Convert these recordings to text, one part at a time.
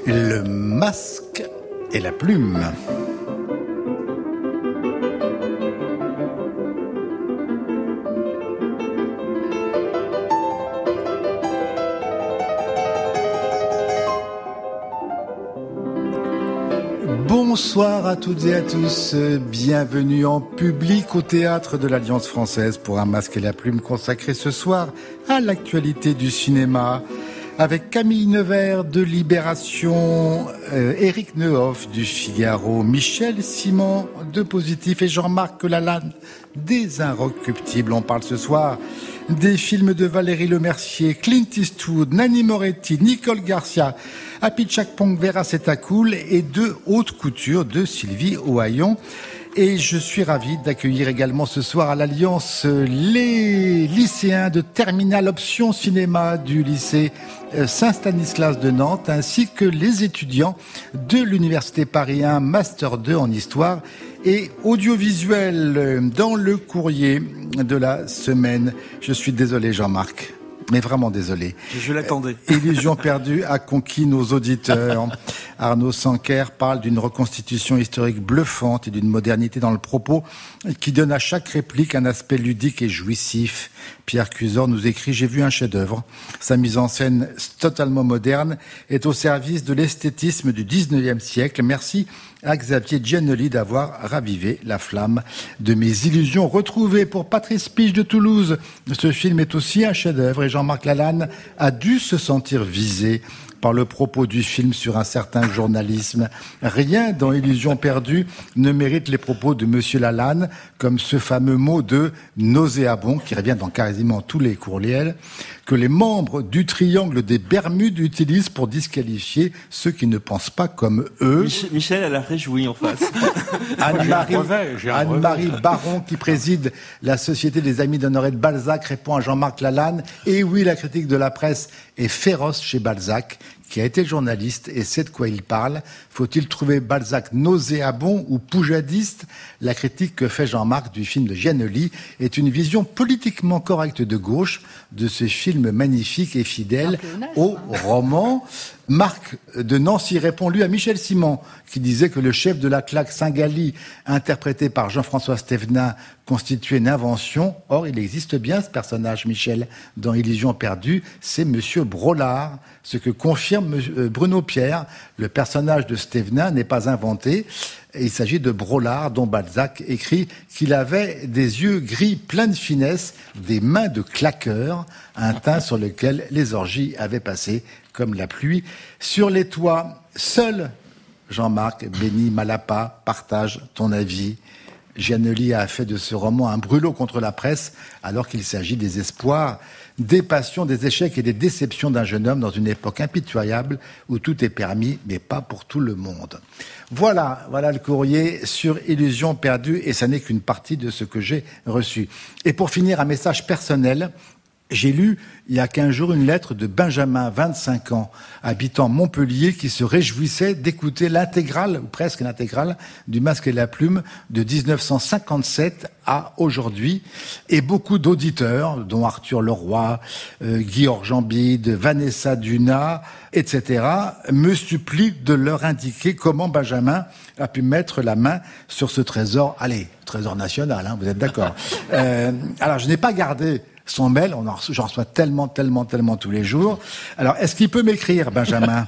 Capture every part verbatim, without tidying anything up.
Le masque et la plume. Bonsoir à toutes et à tous, bienvenue en public au théâtre de l'Alliance française pour un masque et la plume consacré ce soir à l'actualité du cinéma avec Camille Nevers de Libération, euh, Éric Neuhoff du Figaro, Michel Simon de Positif et Jean-Marc Lalanne des Inrecuptibles. On parle ce soir des films de Valérie Lemercier, Clint Eastwood, Nanni Moretti, Nicole Garcia, Apichatpong Vera Setacool et de haute couture de Sylvie Ohayon. Et je suis ravi d'accueillir également ce soir à l'Alliance les lycéens de Terminale Option Cinéma du lycée Saint-Stanislas de Nantes, ainsi que les étudiants de l'Université Paris un Master deux en Histoire et Audiovisuel dans le courrier de la semaine. Je suis désolé Jean-Marc. Mais vraiment désolé. Je l'attendais. Euh, Illusion perdue a conquis nos auditeurs. Arnaud Sanquer parle d'une reconstitution historique bluffante et d'une modernité dans le propos qui donne à chaque réplique un aspect ludique et jouissif. Pierre Cusor nous écrit « J'ai vu un chef-d'œuvre. Sa mise en scène totalement moderne est au service de l'esthétisme du dix-neuvième siècle. Merci à Xavier Giannoli d'avoir ravivé la flamme de mes illusions retrouvées. » Pour Patrice Piche de Toulouse, ce film est aussi un chef-d'œuvre et Jean-Marc Lalanne a dû se sentir visé par le propos du film sur un certain journalisme. Rien dans Illusion perdue ne mérite les propos de Monsieur Lalanne, comme ce fameux mot de nauséabond, qui revient dans quasiment tous les courriels, que les membres du triangle des Bermudes utilisent pour disqualifier ceux qui ne pensent pas comme eux. Michel, elle a réjoui en face. Anne-Marie, Anne-Marie Baron, qui préside la Société des Amis d'Honoré de Balzac, répond à Jean-Marc Lalanne. Et oui, la critique de la presse est féroce chez Balzac, qui a été journaliste et sait de quoi il parle. Faut-il trouver Balzac nauséabond ou poujadiste ? La critique que fait Jean-Marc du film de Giannoli est une vision politiquement correcte de gauche de ce film magnifique et fidèle au roman. Marc de Nancy répond lui à Michel Simon, qui disait que le chef de la claque Saint-Gali, interprété par Jean-François Stévenin, constituait une invention. Or, il existe bien ce personnage, Michel, dans Illusion perdue, c'est Monsieur Braulard. Ce que confirme Bruno Pierre, le personnage de Stévenin n'est pas inventé. Il s'agit de Braulard, dont Balzac écrit qu'il avait des yeux gris pleins de finesse, des mains de claqueur, un teint sur lequel les orgies avaient passé comme la pluie sur les toits. Seul Jean-Marc Benny Malapa partage ton avis. Giannoli a fait de ce roman un brûlot contre la presse, alors qu'il s'agit des espoirs, des passions, des échecs et des déceptions d'un jeune homme dans une époque impitoyable où tout est permis, mais pas pour tout le monde. Voilà, voilà le courrier sur Illusion perdue, et ça n'est qu'une partie de ce que j'ai reçu. Et pour finir, un message personnel. J'ai lu, il y a quinze jours, une lettre de Benjamin, vingt-cinq ans, habitant Montpellier, qui se réjouissait d'écouter l'intégrale, ou presque l'intégrale, du Masque et la Plume de dix-neuf cent cinquante-sept à aujourd'hui. Et beaucoup d'auditeurs, dont Arthur Leroy, euh, Guy Orjambide, Vanessa Duna, et cetera, me supplient de leur indiquer comment Benjamin a pu mettre la main sur ce trésor. Allez, trésor national, hein, vous êtes d'accord. euh, alors, je n'ai pas gardé son mail, on en, j'en reçois tellement, tellement, tellement tous les jours. Alors, est-ce qu'il peut m'écrire, Benjamin,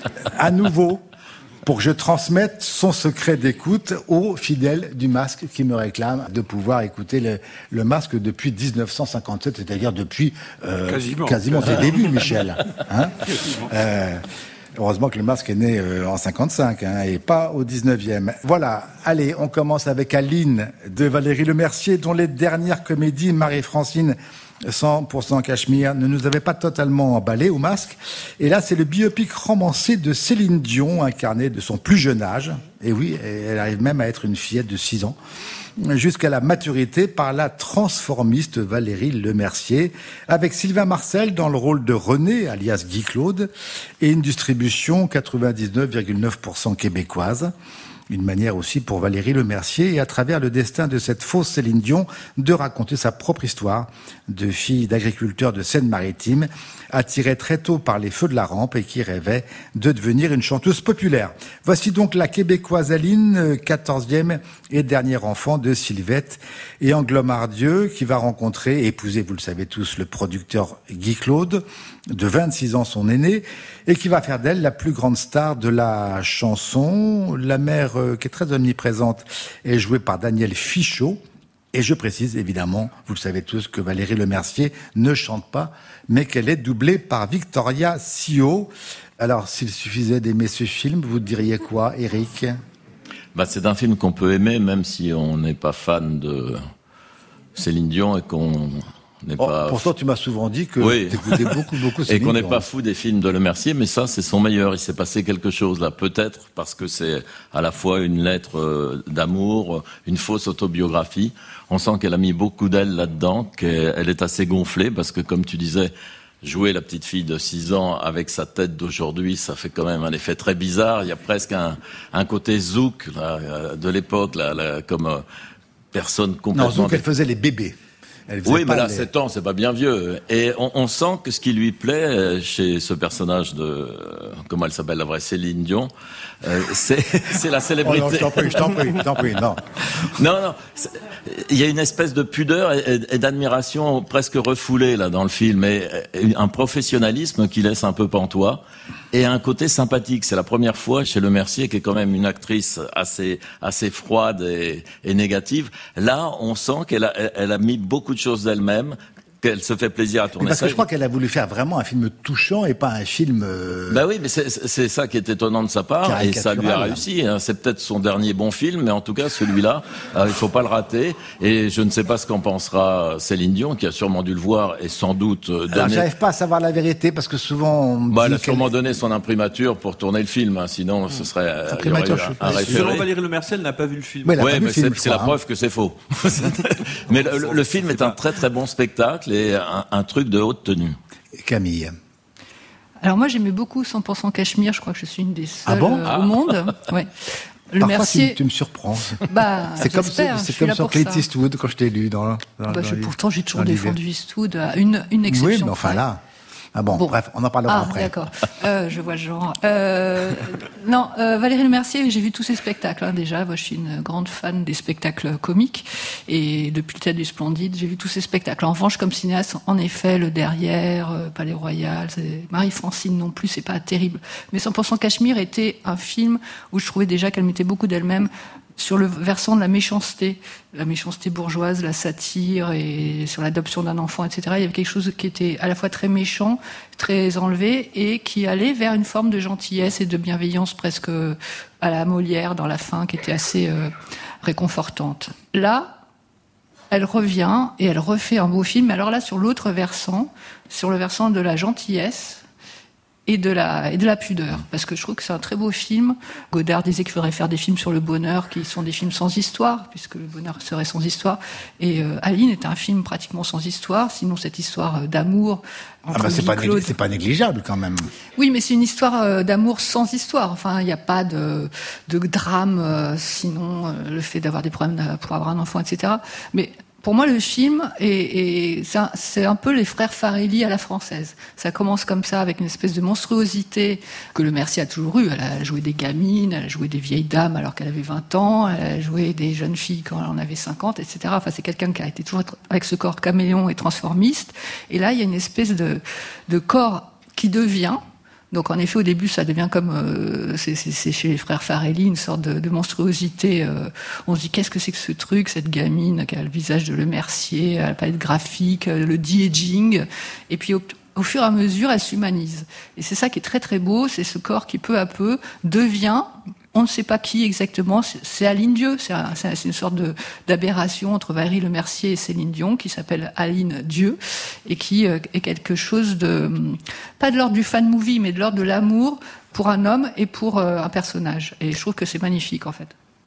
à nouveau, pour que je transmette son secret d'écoute aux fidèles du Masque qui me réclament de pouvoir écouter le, le Masque depuis dix-neuf cent cinquante-sept, c'est-à-dire depuis euh, quasiment, quasiment tes débuts, Michel. Hein euh, Heureusement que le Masque est né euh, en cinquante-cinq, hein, et pas au dix-neuvième. Voilà, allez, on commence avec Aline de Valérie Lemercier, dont les dernières comédies, Marie-Francine, cent pour cent Cachemire, ne nous avaient pas totalement emballés au Masque. Et là, c'est le biopic romancé de Céline Dion, incarné de son plus jeune âge. Et oui, elle arrive même à être une fillette de six ans. Jusqu'à la maturité par la transformiste Valérie Lemercier, avec Sylvain Marcel dans le rôle de René, alias Guy Claude, et une distribution quatre-vingt-dix-neuf virgule neuf pour cent québécoise. Une manière aussi pour Valérie Lemercier, et à travers le destin de cette fausse Céline Dion, de raconter sa propre histoire de fille d'agriculteur de Seine-Maritime, attirée très tôt par les feux de la rampe et qui rêvait de devenir une chanteuse populaire. Voici donc la Québécoise Aline, quatorzième et dernier enfant de Sylvette et Anglomardieu, qui va rencontrer et épouser, vous le savez tous, le producteur Guy Claude, de vingt-six ans son aîné, et qui va faire d'elle la plus grande star de la chanson. La mère, euh, qui est très omniprésente, est jouée par Daniel Fichot. Et je précise évidemment, vous le savez tous, que Valérie Lemercier ne chante pas, mais qu'elle est doublée par Victoria Sio. Alors, s'il suffisait d'aimer ce film, vous diriez quoi, Eric ? Bah, c'est un film qu'on peut aimer, même si on n'est pas fan de Céline Dion et qu'on n'est oh, pas... Pourtant, tu m'as souvent dit que oui. tu écoutais beaucoup, beaucoup Céline Et qu'on Dion. n'est pas fou des films de Lemercier, mais ça, c'est son meilleur. Il s'est passé quelque chose là, peut-être parce que c'est à la fois une lettre euh, d'amour, une fausse autobiographie. On sent qu'elle a mis beaucoup d'elle là-dedans, qu'elle est assez gonflée, parce que comme tu disais, jouer la petite fille de six ans avec sa tête d'aujourd'hui, ça fait quand même un effet très bizarre. Il y a presque un, un côté zouk là, de l'époque, là, là, comme euh, personne complètement... Non, zouk, elle faisait les bébés. Oui, mais là, les... sept ans, c'est pas bien vieux. Et on, on sent que ce qui lui plaît chez ce personnage de... Comment elle s'appelle, la vraie Céline Dion, euh, c'est, c'est la célébrité. Oh non, je t'en prie, je t'en prie, je t'en prie, non. Non, non. Il y a une espèce de pudeur et, et d'admiration presque refoulée, là, dans le film. Et, et un professionnalisme qui laisse un peu pantois. Et un côté sympathique. C'est la première fois chez Lemercier, qui est quand même une actrice assez assez froide et, et négative. Là, on sent qu'elle a, elle a mis beaucoup de choses d'elle-même, qu'elle se fait plaisir à tourner mais parce ça. que je crois qu'elle a voulu faire vraiment un film touchant et pas un film... Euh... Bah oui, mais c'est, c'est ça qui est étonnant de sa part, et ça lui a réussi. Hein. C'est peut-être son dernier bon film, mais en tout cas, celui-là, euh, il faut pas le rater. Et je ne sais pas ce qu'en pensera Céline Dion, qui a sûrement dû le voir, et sans doute donné... Alors, j'arrive pas à savoir la vérité, parce que souvent... On bah, elle a qu'elle... sûrement donné son imprimature pour tourner le film, hein. Sinon ce serait... Euh, imprimature, il y aurait eu un, un référé. Selon Valérie Lemercier, elle n'a pas vu le film. Oui, ouais, mais film, c'est, c'est la preuve que c'est faux. Mais le, le, le film est un très très bon spectacle et un, un truc de haute tenue. Camille. Alors moi j'aimais beaucoup cent pour cent Cachemire, je crois que je suis une des seules ah bon euh, ah. au monde. Ouais. Le Parfois, Mercier... tu, tu me surprends. Bah, c'est comme, c'est, c'est comme sur Clint Eastwood quand je t'ai lu. Dans, dans, bah, dans je, les, pourtant j'ai toujours défendu Eastwood à une, une exception. Oui, mais enfin là... Ah bon, bon, bref, on en parlera ah, après. D'accord, euh, je vois le genre. Euh, non, euh, Valérie Lemercier, j'ai vu tous ses spectacles. Hein, déjà, moi, je suis une grande fan des spectacles comiques. Et depuis le Théâtre du Splendide, j'ai vu tous ses spectacles. En revanche, comme cinéaste, en effet, Le Derrière, euh, Palais Royal, c'est... Marie-Francine non plus, c'est pas terrible. Mais cent pour cent Cachemire était un film où je trouvais déjà qu'elle mettait beaucoup d'elle-même sur le versant de la méchanceté, la méchanceté bourgeoise, la satire, et sur l'adoption d'un enfant, et cetera. Il y avait quelque chose qui était à la fois très méchant, très enlevé, et qui allait vers une forme de gentillesse et de bienveillance presque à la Molière dans la fin, qui était assez euh, réconfortante. Là, elle revient et elle refait un beau film, mais alors là, sur l'autre versant, sur le versant de la gentillesse, et de la et de la pudeur, parce que je trouve que c'est un très beau film. Godard disait qu'il faudrait faire des films sur le bonheur qui sont des films sans histoire, puisque le bonheur serait sans histoire, et euh, Aline est un film pratiquement sans histoire, sinon cette histoire d'amour entre ah bah c'est, Guy pas Claude... nég- c'est pas négligeable quand même. Oui, mais c'est une histoire d'amour sans histoire. Enfin, il n'y a pas de, de drame, euh, sinon euh, le fait d'avoir des problèmes pour avoir un enfant, et cetera. Mais pour moi, le film, est, est, c'est, un, c'est un peu les frères Farelli à la française. Ça commence comme ça, avec une espèce de monstruosité que Lemercier a toujours eue. Elle a joué des gamines, elle a joué des vieilles dames alors qu'elle avait vingt ans, elle a joué des jeunes filles quand elle en avait cinquante, et cetera. Enfin, c'est quelqu'un qui a été toujours avec ce corps caméléon et transformiste. Et là, il y a une espèce de, de corps qui devient... Donc en effet, au début, ça devient comme euh, c'est, c'est, c'est chez les frères Farelli une sorte de, de monstruosité. Euh, on se dit qu'est-ce que c'est que ce truc, cette gamine qui a le visage de Lemercier, la palette graphique, le de-aging. Et puis au, au fur et à mesure, elle s'humanise. Et c'est ça qui est très très beau, c'est ce corps qui peu à peu devient. On ne sait pas qui exactement, c'est Aline Dieu, c'est, un, c'est une sorte de, d'aberration entre Valérie Lemercier et Céline Dion qui s'appelle Aline Dieu et qui euh, est quelque chose de, pas de l'ordre du fan movie, mais de l'ordre de l'amour pour un homme et pour euh, un personnage. Et je trouve que c'est magnifique en fait.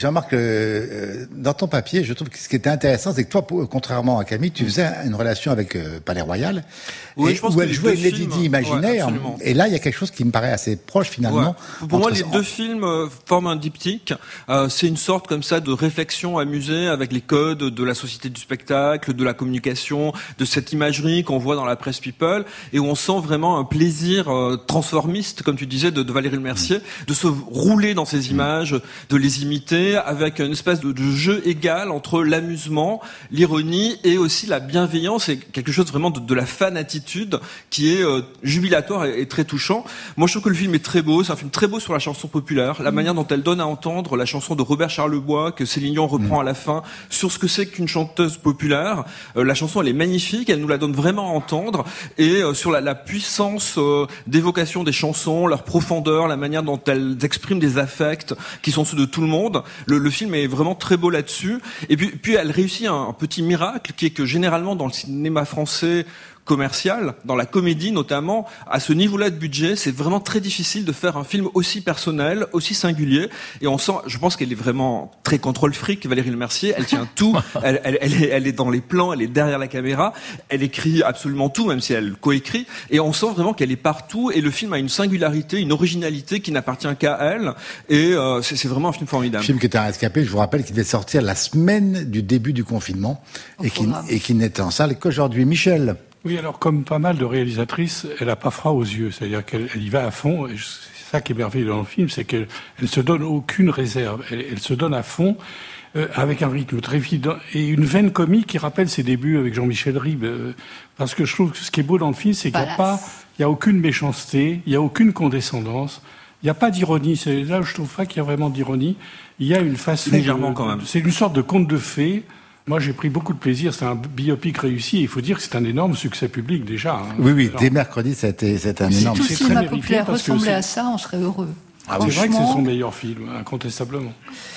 Jean-Marc, euh, dans ton papier, je trouve que ce qui était intéressant, c'est que toi, contrairement à Camille, tu faisais une relation avec euh, Palais Royal, oui, et, je pense où que elle jouait une Lady films, Di imaginaire. Ouais, et là, il y a quelque chose qui me paraît assez proche finalement. Ouais. Pour moi, les deux films euh, forment un diptyque. Euh, c'est une sorte comme ça de réflexion amusée avec les codes de la société du spectacle, de la communication, de cette imagerie qu'on voit dans la presse people, et où on sent vraiment un plaisir euh, transformiste, comme tu disais, de, de Valérie Lemercier, mmh. de se rouler dans ces images, de les imiter, avec une espèce de, de jeu égal entre l'amusement, l'ironie et aussi la bienveillance, et quelque chose vraiment de, de la fan-attitude qui est euh, jubilatoire et, et très touchant. Moi, je trouve que le film est très beau. C'est un film très beau sur la chanson populaire, la mmh. manière dont elle donne à entendre la chanson de Robert Charlebois que Céline Dion reprend mmh. à la fin sur ce que c'est qu'une chanteuse populaire. Euh, la chanson, elle est magnifique. Elle nous la donne vraiment à entendre, et euh, sur la, la puissance euh, d'évocation des chansons, leur profondeur, la manière dont elles expriment des affects qui sont ceux de tout le monde. Le, le film est vraiment très beau là-dessus. Et puis, puis elle réussit un, un petit miracle qui est que généralement dans le cinéma français commercial, dans la comédie notamment, à ce niveau-là de budget, c'est vraiment très difficile de faire un film aussi personnel, aussi singulier. Et on sent, je pense qu'elle est vraiment très contrôle fric, Valérie Lemercier. Elle tient tout. Elle, elle, elle, est, elle est dans les plans, elle est derrière la caméra. Elle écrit absolument tout, même si elle coécrit. Et on sent vraiment qu'elle est partout. Et le film a une singularité, une originalité qui n'appartient qu'à elle. Et euh, c'est, c'est vraiment un film formidable. Un film qui était un rescapé, je vous rappelle, qui devait sortir la semaine du début du confinement et qui, et qui n'était en salle qu'aujourd'hui. Michel. Oui, alors comme pas mal de réalisatrices, elle n'a pas froid aux yeux, c'est-à-dire qu'elle elle y va à fond. Et c'est ça qui est merveilleux dans le film, c'est qu'elle elle se donne aucune réserve, elle, elle se donne à fond, euh, avec un rythme très vite et une veine comique qui rappelle ses débuts avec Jean-Michel Ribes. Euh, parce que je trouve que ce qui est beau dans le film, c'est qu'il n'y a pas, il y a aucune méchanceté, il n'y a aucune condescendance, il n'y a pas d'ironie. C'est là où je trouve pas qu'il y a vraiment d'ironie. Il y a une façon légèrement de, quand même. C'est une sorte de conte de fées. Moi, j'ai pris beaucoup de plaisir. C'est un biopic réussi. Il faut dire que c'est un énorme succès public déjà. Hein. Oui, oui. Alors, dès mercredi, c'était, c'était un énorme succès. Si tout le cinéma populaire ressemblait c'est... à ça, on serait heureux. Ah, c'est vrai que c'est son meilleur film, incontestablement.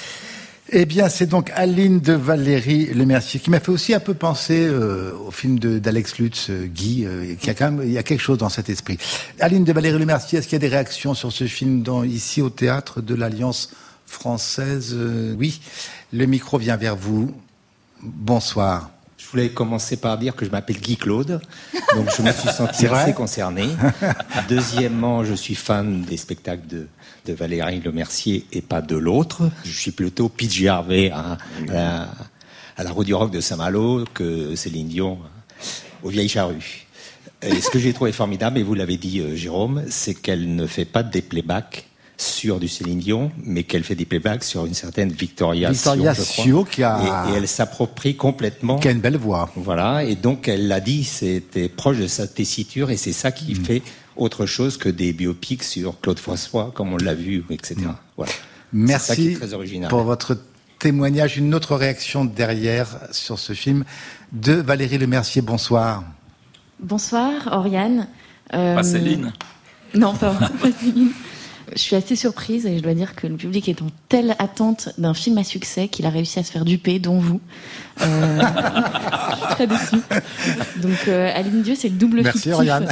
Eh bien, c'est donc Aline de Valérie Lemercier qui m'a fait aussi un peu penser euh, au film de, d'Alex Lutz, euh, Guy, euh, qui a quand même, il y a quelque chose dans cet esprit. Aline de Valérie Lemercier, est-ce qu'il y a des réactions sur ce film dans, ici au théâtre de l'Alliance française? euh, Oui, le micro vient vers vous. Bonsoir. Je voulais commencer par dire que je m'appelle Guy Claude, donc je me suis senti assez concerné. Deuxièmement, je suis fan des spectacles de, de Valérie Lemercier et pas de l'autre. Je suis plutôt Pidgey Harvey à, à, à la Roue du Rock de Saint-Malo que Céline Dion aux Vieilles Charrues. Et ce que j'ai trouvé formidable, et vous l'avez dit euh, Jérôme, c'est qu'elle ne fait pas des playbacks sur du Céline Dion, mais qu'elle fait des playbacks sur une certaine Victoria, Victoria Sio, qui a... Et, et elle s'approprie complètement... Qui a une belle voix. Voilà, et donc elle l'a dit, c'était proche de sa tessiture, et c'est ça qui mmh. fait autre chose que des biopics sur Claude François, comme on l'a vu, et cetera. Mmh. Voilà. Merci c'est ça qui est très original. Pour votre témoignage. Une autre réaction derrière sur ce film de Valérie Lemercier. Bonsoir. Bonsoir, Oriane. Euh... Pas Céline. Non, pas, pas Céline. Je suis assez surprise et je dois dire que le public est en telle attente d'un film à succès qu'il a réussi à se faire duper, dont vous. Euh, je suis très déçue. Donc, euh, Aline Dieu, c'est le double Merci, fictif. Oriane.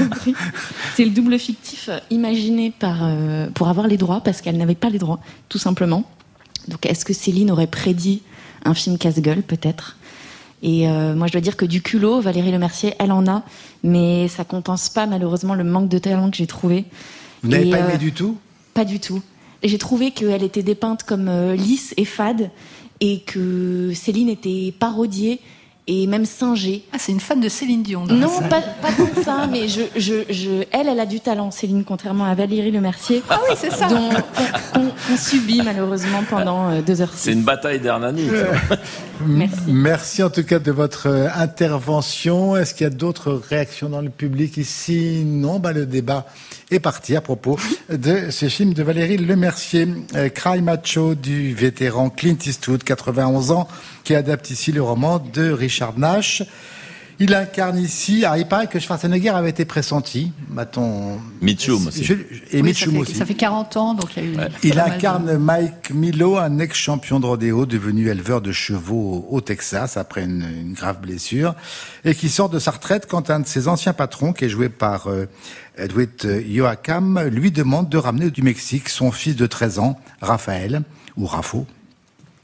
C'est le double fictif imaginé par, euh, pour avoir les droits, parce qu'elle n'avait pas les droits, tout simplement. Donc, est-ce que Céline aurait prédit un film casse-gueule, peut-être ? Et euh, moi, je dois dire que du culot, Valérie Lemercier, elle en a, mais ça compense pas, malheureusement, le manque de talent que j'ai trouvé. Vous n'avez et, pas aimé euh, du tout ? Pas du tout. Et j'ai trouvé qu'elle était dépeinte comme euh, lisse et fade, et que Céline était parodiée et même singée. Ah, c'est une fan de Céline Dion. Non, pas, pas comme ça, mais je, je, je, elle, elle a du talent, Céline, contrairement à Valérie Lemercier. Ah oui, c'est ça. Dont on, on subit malheureusement pendant euh, deux heures six. C'est une bataille d'Hernani. Merci. Merci en tout cas de votre intervention. Est-ce qu'il y a d'autres réactions dans le public ici ? Non, bah, le débat est parti à propos de ce film de Valérie Lemercier, euh, Cry Macho du vétéran Clint Eastwood, quatre-vingt-onze ans, qui adapte ici le roman de Richard Nash. Il incarne ici, ah, il paraît que Schwarzenegger avait été pressenti. Bah-t-on... Mitchum aussi. Je, et oui, Mitchum ça fait, aussi. Ça fait quarante ans, donc il y a eu... Ouais. Il incarne de... Mike Milo, un ex-champion de rodéo devenu éleveur de chevaux au Texas après une, une grave blessure, et qui sort de sa retraite quand un de ses anciens patrons, qui est joué par euh, Edwin Joachim, lui demande de ramener du Mexique son fils de treize ans, Raphaël, ou Rafo,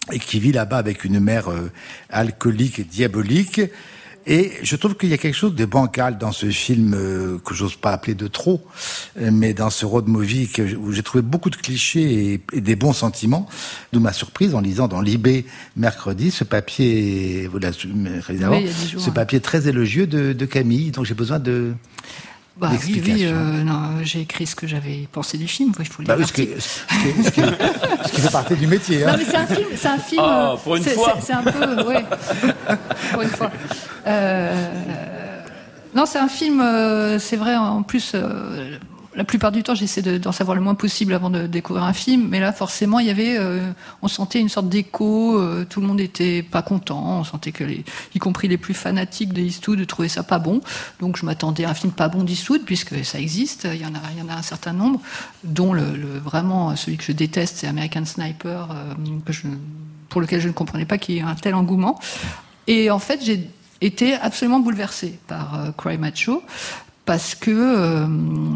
et qui vit là-bas avec une mère euh, alcoolique et diabolique. Et je trouve qu'il y a quelque chose de bancal dans ce film euh, que j'ose pas appeler de trop, euh, mais dans ce road movie que, où j'ai trouvé beaucoup de clichés et, et des bons sentiments. D'où ma surprise en lisant dans l'I B mercredi ce papier, vous l'avez oui, ce papier très élogieux de, de Camille. Donc j'ai besoin de Bah oui, oui euh, non, j'ai écrit ce que j'avais pensé du film, il faut le bah dire. Oui, ce, qui, ce, qui, ce, qui, ce qui fait partie du métier. Hein. Non, mais c'est un film, c'est un film. Oh, pour une c'est, fois. C'est, c'est un peu, ouais. Pour une fois. Euh, non, c'est un film. Euh, c'est vrai. En plus, euh, la plupart du temps, j'essaie de, d'en savoir le moins possible avant de découvrir un film. Mais là, forcément, il y avait, euh, on sentait une sorte d'écho. Euh, tout le monde était pas content. On sentait que, les, y compris les plus fanatiques de Eastwood, trouvaient ça pas bon. Donc, je m'attendais à un film pas bon d'Eastwood, puisque ça existe. Il y en a, il y en a un certain nombre, dont le, le vraiment celui que je déteste, c'est American Sniper, euh, que je, pour lequel je ne comprenais pas qu'il y ait un tel engouement. Et en fait, j'ai été absolument bouleversée par euh, Cry Macho, parce que euh,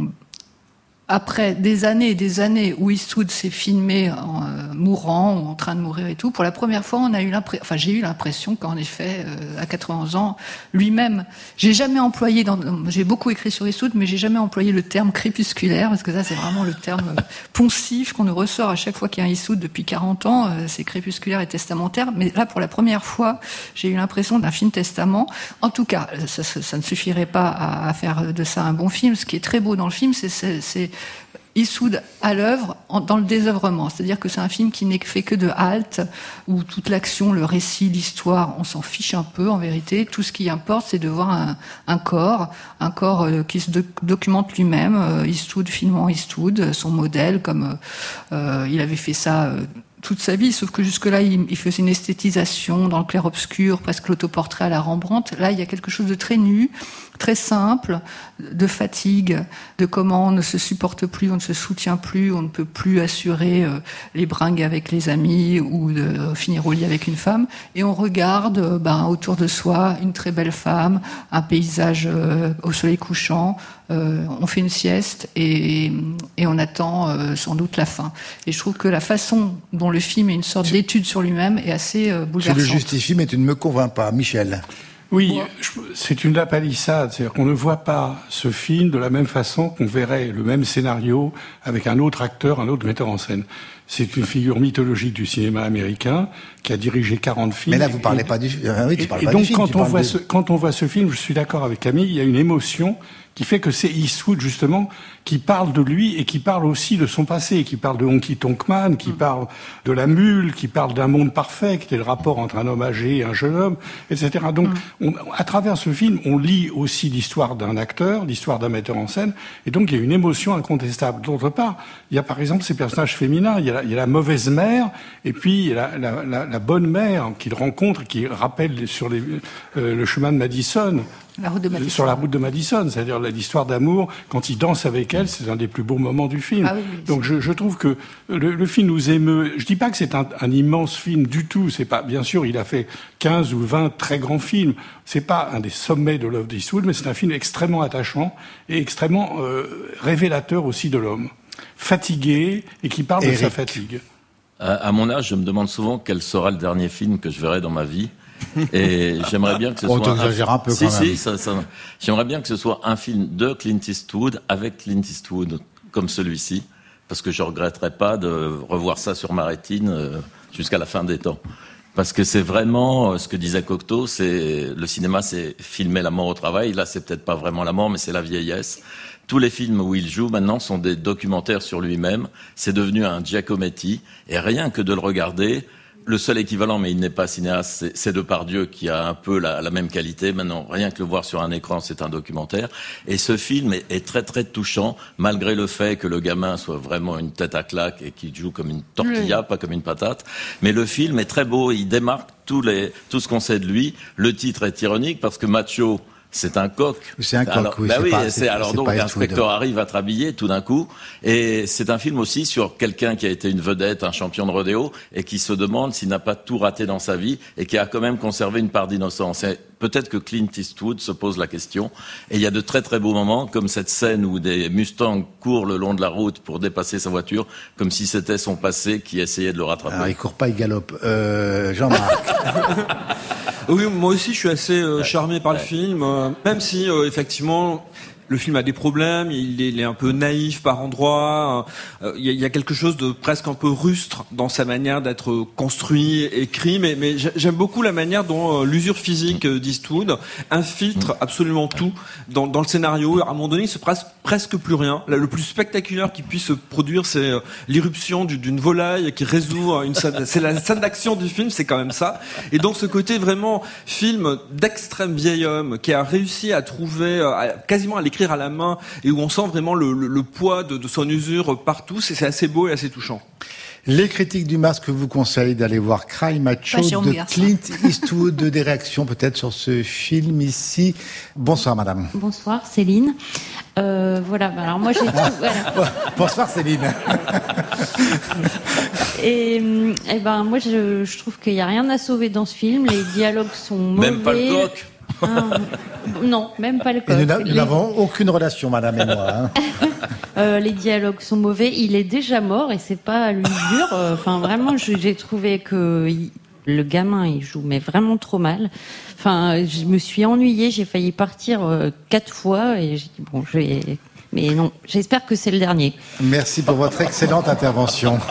après des années et des années où Eastwood s'est filmé en euh, mourant ou en train de mourir et tout, pour la première fois, on a eu l'impression, enfin j'ai eu l'impression qu'en effet, euh, à quatre-vingts ans, lui-même, j'ai jamais employé, dans, j'ai beaucoup écrit sur Eastwood, mais j'ai jamais employé le terme crépusculaire, parce que ça c'est vraiment le terme euh, poncif qu'on nous ressort à chaque fois qu'il y a un Eastwood depuis quarante ans, euh, c'est crépusculaire et testamentaire. Mais là, pour la première fois, j'ai eu l'impression d'un film testament. En tout cas, ça, ça, ça ne suffirait pas à, à faire de ça un bon film. Ce qui est très beau dans le film, c'est, c'est, c'est Eastwood à l'œuvre dans le désœuvrement, c'est-à-dire que c'est un film qui n'est fait que de haltes, où toute l'action, le récit, l'histoire, on s'en fiche un peu en vérité. Tout ce qui importe, c'est de voir un, un corps, un corps euh, qui se doc- documente lui-même. Euh, Eastwood filmant Eastwood, son modèle, comme euh, il avait fait ça euh, toute sa vie, sauf que jusque-là, il, il faisait une esthétisation dans le clair-obscur, presque l'autoportrait à la Rembrandt. Là, il y a quelque chose de très nu, très simple, de fatigue, de comment on ne se supporte plus, on ne se soutient plus, on ne peut plus assurer euh, les bringues avec les amis ou de euh, finir au lit avec une femme. Et on regarde euh, ben, autour de soi une très belle femme, un paysage euh, au soleil couchant, euh, on fait une sieste et, et on attend euh, sans doute la fin. Et je trouve que la façon dont le film est une sorte d'étude sur lui-même est assez euh, bouleversante. Tu le justifies, mais tu ne me convaincs pas. Michel. Oui, c'est une lapalissade. C'est-à-dire qu'on ne voit pas ce film de la même façon qu'on verrait le même scénario avec un autre acteur, un autre metteur en scène. C'est une figure mythologique du cinéma américain qui a dirigé quarante films. Mais là, vous ne parlez pas du film. Ah oui, tu parles et pas donc, du film, quand on voit de... ce, quand on voit ce film, je suis d'accord avec Camille, il y a une émotion qui fait que c'est Eastwood, justement, qui parle de lui et qui parle aussi de son passé, qui parle de Honky Tonk Man, qui mmh. parle de la mule, qui parle d'un monde parfait, qui est le rapport entre un homme âgé et un jeune homme, et cetera. Donc, mmh. on, à travers ce film, on lit aussi l'histoire d'un acteur, l'histoire d'un metteur en scène, et donc il y a une émotion incontestable. D'autre part, il y a par exemple ces personnages féminins, il y a la, il y a la mauvaise mère, et puis il y a la, la, la, la bonne mère qu'il rencontre, qui rappelle sur les, euh, le chemin de Madison, La route de Madison. Sur la route de Madison, c'est-à-dire l'histoire d'amour, quand il danse avec elle, c'est un des plus beaux moments du film. Ah oui, oui, donc je, je trouve que le, le film nous émeut. Je dis pas que c'est un, un immense film du tout. C'est pas, bien sûr, il a fait quinze ou vingt très grands films. C'est pas un des sommets de l'œuvre d'Eastwood, mais c'est un film extrêmement attachant et extrêmement euh, révélateur aussi de l'homme, fatigué et qui parle Eric. de sa fatigue. À, à mon âge, je me demande souvent quel sera le dernier film que je verrai dans ma vie. Et j'aimerais bien que ce On soit t'exagère un... un peu si, quand si, même. ça, ça... J'aimerais bien que ce soit un film de Clint Eastwood avec Clint Eastwood comme celui-ci, parce que je regretterais pas de revoir ça sur ma rétine euh, jusqu'à la fin des temps. Parce que c'est vraiment euh, ce que disait Cocteau, c'est le cinéma, c'est filmer la mort au travail. Là, c'est peut-être pas vraiment la mort, mais c'est la vieillesse. Tous les films où il joue maintenant sont des documentaires sur lui-même. C'est devenu un Giacometti, et rien que de le regarder. Le seul équivalent, mais il n'est pas cinéaste, c'est, c'est Depardieu qui a un peu la, la même qualité. Maintenant, rien que le voir sur un écran, c'est un documentaire. Et ce film est, est très très touchant, malgré le fait que le gamin soit vraiment une tête à claque et qu'il joue comme une tortilla, oui. pas comme une patate. Mais le film est très beau, il démarque tous les, tout ce qu'on sait de lui. Le titre est ironique parce que Macho, c'est un coq. C'est un coq, alors, oui. Bah c'est oui, pas, c'est, c'est, alors c'est donc l'inspecteur arrive à te rhabiller tout d'un coup, et c'est un film aussi sur quelqu'un qui a été une vedette, un champion de rodéo, et qui se demande s'il n'a pas tout raté dans sa vie et qui a quand même conservé une part d'innocence. Et peut-être que Clint Eastwood se pose la question. Et il y a de très très beaux moments, comme cette scène où des Mustangs courent le long de la route pour dépasser sa voiture, comme si c'était son passé qui essayait de le rattraper. Alors, il court pas, il galope. Euh, Jean-Marc. Oui, moi aussi, je suis assez euh, charmé par ouais. le film, euh, même si euh, effectivement. Le film a des problèmes, il est, il est un peu naïf par endroits, euh, il, y a, il y a quelque chose de presque un peu rustre dans sa manière d'être construit, écrit, mais, mais j'aime beaucoup la manière dont euh, l'usure physique d'Eastwood infiltre absolument tout dans, dans le scénario. À un moment donné, il se passe presque plus rien. Là, le plus spectaculaire qui puisse se produire, c'est euh, l'irruption du, d'une volaille qui résout une scène. C'est la scène d'action du film, c'est quand même ça. Et donc ce côté vraiment film d'extrême vieil homme qui a réussi à trouver, à, quasiment à l'écrire à la main, et où on sent vraiment le, le, le poids de, de son usure partout, c'est, c'est assez beau et assez touchant. Les critiques du masque vous conseillent d'aller voir Cry Macho de Clint Eastwood. Des réactions peut-être sur ce film ici. Bonsoir madame. Bonsoir Céline. Euh, voilà, alors moi j'ai tout, voilà. Bonsoir Céline. Et, et ben moi je, je trouve qu'il n'y a rien à sauver dans ce film. Les dialogues sont mauvais. Même pas le coq. Ah, non, même pas le coq. Et nous, n'a, nous les... n'avons aucune relation, madame et moi. Hein. euh, les dialogues sont mauvais. Il est déjà mort et c'est pas à l'usure. Enfin, euh, vraiment, j'ai trouvé que il, le gamin, il joue mais vraiment trop mal. Enfin, je me suis ennuyée. J'ai failli partir euh, quatre fois et j'ai dit bon, je vais... mais non. J'espère que c'est le dernier. Merci pour votre excellente intervention.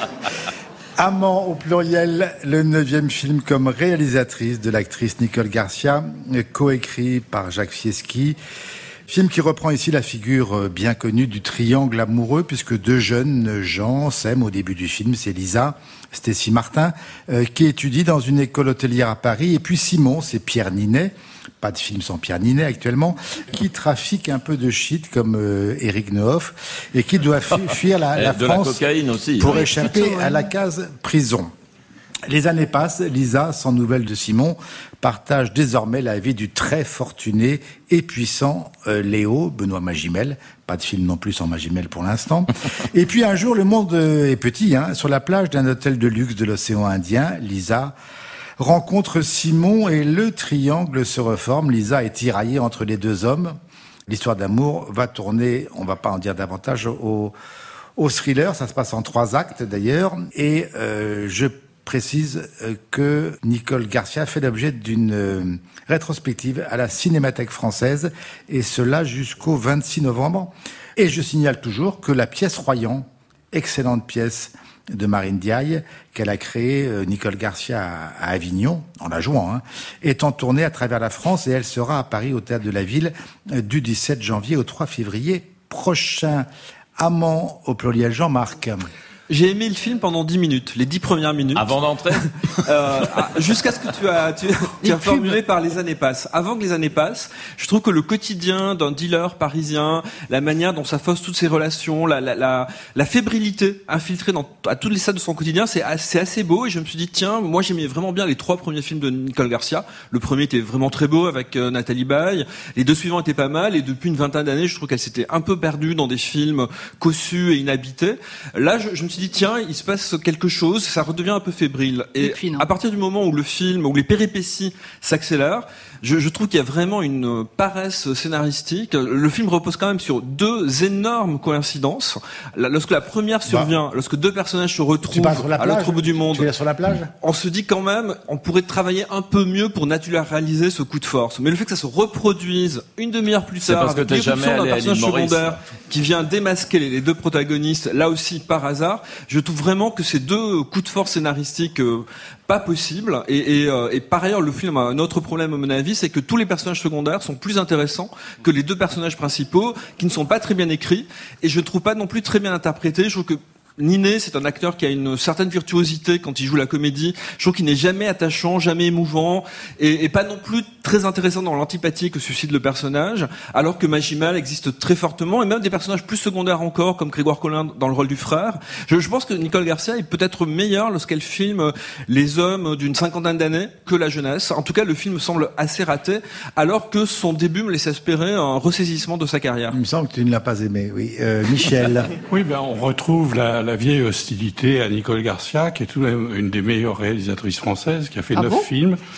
Amant au pluriel, le neuvième film comme réalisatrice de l'actrice Nicole Garcia, coécrit par Jacques Fieschi. Film qui reprend ici la figure bien connue du triangle amoureux, puisque deux jeunes gens s'aiment au début du film. C'est Lisa, Stécie Martin, euh, qui étudie dans une école hôtelière à Paris. Et puis Simon, c'est Pierre Ninet. Pas de film sans Pierre Ninet actuellement, qui trafique un peu de shit comme euh, Éric Nehoff et qui doit fu- fuir la, la de France la cocaïne aussi, pour oui, échapper plutôt, ouais. à la case prison. Les années passent, Lisa, sans nouvelles de Simon, partage désormais la vie du très fortuné et puissant euh, Léo, Benoît Magimel. Pas de film non plus sans Magimel pour l'instant. Et puis un jour, le monde euh, est petit. Hein, sur la plage d'un hôtel de luxe de l'océan Indien, Lisa rencontre Simon et le triangle se reforme. Lisa est tiraillée entre les deux hommes. L'histoire d'amour va tourner, on va pas en dire davantage, au, au thriller. Ça se passe en trois actes d'ailleurs. Et euh, je précise que Nicole Garcia fait l'objet d'une euh, rétrospective à la Cinémathèque française, et cela jusqu'au vingt-six novembre. Et je signale toujours que la pièce Royan, excellente pièce de Marine Diaye, qu'elle a créée, euh, Nicole Garcia, à, à Avignon, en la jouant, hein, est en tournée à travers la France, et elle sera à Paris au Théâtre de la Ville euh, du dix-sept janvier au trois février prochain. Amant au pluriel, Jean-Marc. J'ai aimé le film pendant dix minutes, les dix premières minutes. Avant d'entrer euh, Jusqu'à ce que tu as, tu, tu as formulé par les années passent. Avant que les années passent, je trouve que le quotidien d'un dealer parisien, la manière dont ça fausse toutes ses relations, la, la, la, la fébrilité infiltrée dans, à toutes les salles de son quotidien, c'est assez, assez beau. Et je me suis dit, tiens, moi j'aimais vraiment bien les trois premiers films de Nicole Garcia. Le premier était vraiment très beau avec euh, Nathalie Baye. Les deux suivants étaient pas mal. Et depuis une vingtaine d'années, je trouve qu'elle s'était un peu perdue dans des films cossus et inhabités. Là, je, je me suis dit, tiens, il se passe quelque chose, ça redevient un peu fébrile. Et Depuis, à partir du moment où le film, où les péripéties s'accélèrent, je, je trouve qu'il y a vraiment une paresse scénaristique. Le film repose quand même sur deux énormes coïncidences. Lorsque la première survient, bah, lorsque deux personnages se retrouvent à l'autre bout du monde, tu es sur la plage, on se dit quand même, on pourrait travailler un peu mieux pour naturaliser ce coup de force. Mais le fait que ça se reproduise une demi-heure plus tard, avec l'éruption d'un personnage secondaire qui vient démasquer les deux protagonistes, là aussi par hasard, je trouve vraiment que ces deux coups de force scénaristiques euh, pas possibles. Et, et, euh, et par ailleurs, le film a un autre problème à mon avis, c'est que tous les personnages secondaires sont plus intéressants que les deux personnages principaux, qui ne sont pas très bien écrits, et je ne trouve pas non plus très bien interprétés. Je trouve que Ninet, c'est un acteur qui a une certaine virtuosité quand il joue la comédie. Je trouve qu'il n'est jamais attachant, jamais émouvant, et, et pas non plus très intéressant dans l'antipathie que suscite le personnage, alors que Magimel existe très fortement, et même des personnages plus secondaires encore, comme Grégoire Collin dans le rôle du frère. Je, je pense que Nicole Garcia est peut-être meilleure lorsqu'elle filme les hommes d'une cinquantaine d'années que la jeunesse. En tout cas, le film semble assez raté, alors que son début me laisse espérer un ressaisissement de sa carrière. Il me semble que tu ne l'as pas aimé, oui. Euh, Michel. Oui, ben on retrouve la la vieille hostilité à Nicole Garcia, qui est tout de même une des meilleures réalisatrices françaises, qui a fait ah neuf bon films.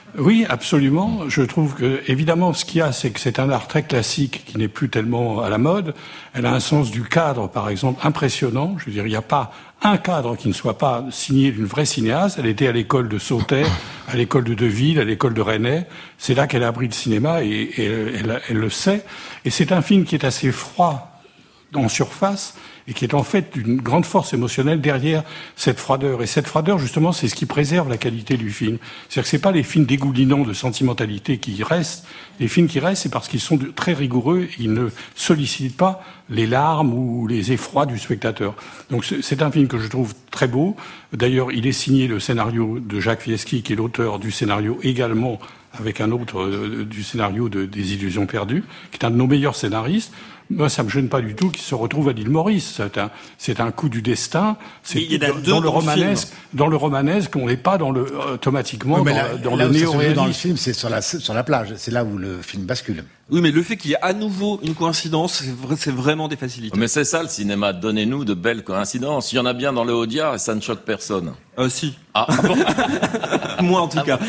Oui, absolument. Je trouve que, évidemment, ce qu'il y a, c'est que c'est un art très classique qui n'est plus tellement à la mode. Elle a un sens du cadre, par exemple, impressionnant. Je veux dire, il n'y a pas un cadre qui ne soit pas signé d'une vraie cinéaste. Elle était à l'école de Sauter, à l'école de Deville, à l'école de Rennais. C'est là qu'elle a appris le cinéma et, et elle, elle, elle le sait. Et c'est un film qui est assez froid en surface et qui est en fait une grande force émotionnelle derrière cette froideur. Et cette froideur, justement, c'est ce qui préserve la qualité du film. C'est-à-dire que c'est pas les films dégoulinants de sentimentalité qui restent. Les films qui restent, c'est parce qu'ils sont de, très rigoureux. Ils ne sollicitent pas les larmes ou les effrois du spectateur. Donc c'est un film que je trouve très beau. D'ailleurs, il est signé le scénario de Jacques Fieschi, qui est l'auteur du scénario également avec un autre euh, du scénario de Des Illusions perdues, qui est un de nos meilleurs scénaristes. Moi, ça me gêne pas du tout qu'il se retrouve à l'île Maurice. C'est un, c'est un coup du destin. C'est il y a dans, deux dans le romanesque, films. dans le romanesque, on n'est pas dans le automatiquement Oui, mais dans, là, dans là le où ça se joue néo-réalisme. dans le film, c'est sur la sur la plage. C'est là où le film bascule. Oui, mais le fait qu'il y ait à nouveau une coïncidence, c'est, vrai, c'est vraiment des facilités. Mais c'est ça le cinéma, donnez-nous de belles coïncidences. Il y en a bien dans le Audiard et ça ne choque personne. Euh, si. Ah, bon. Moi, en tout cas.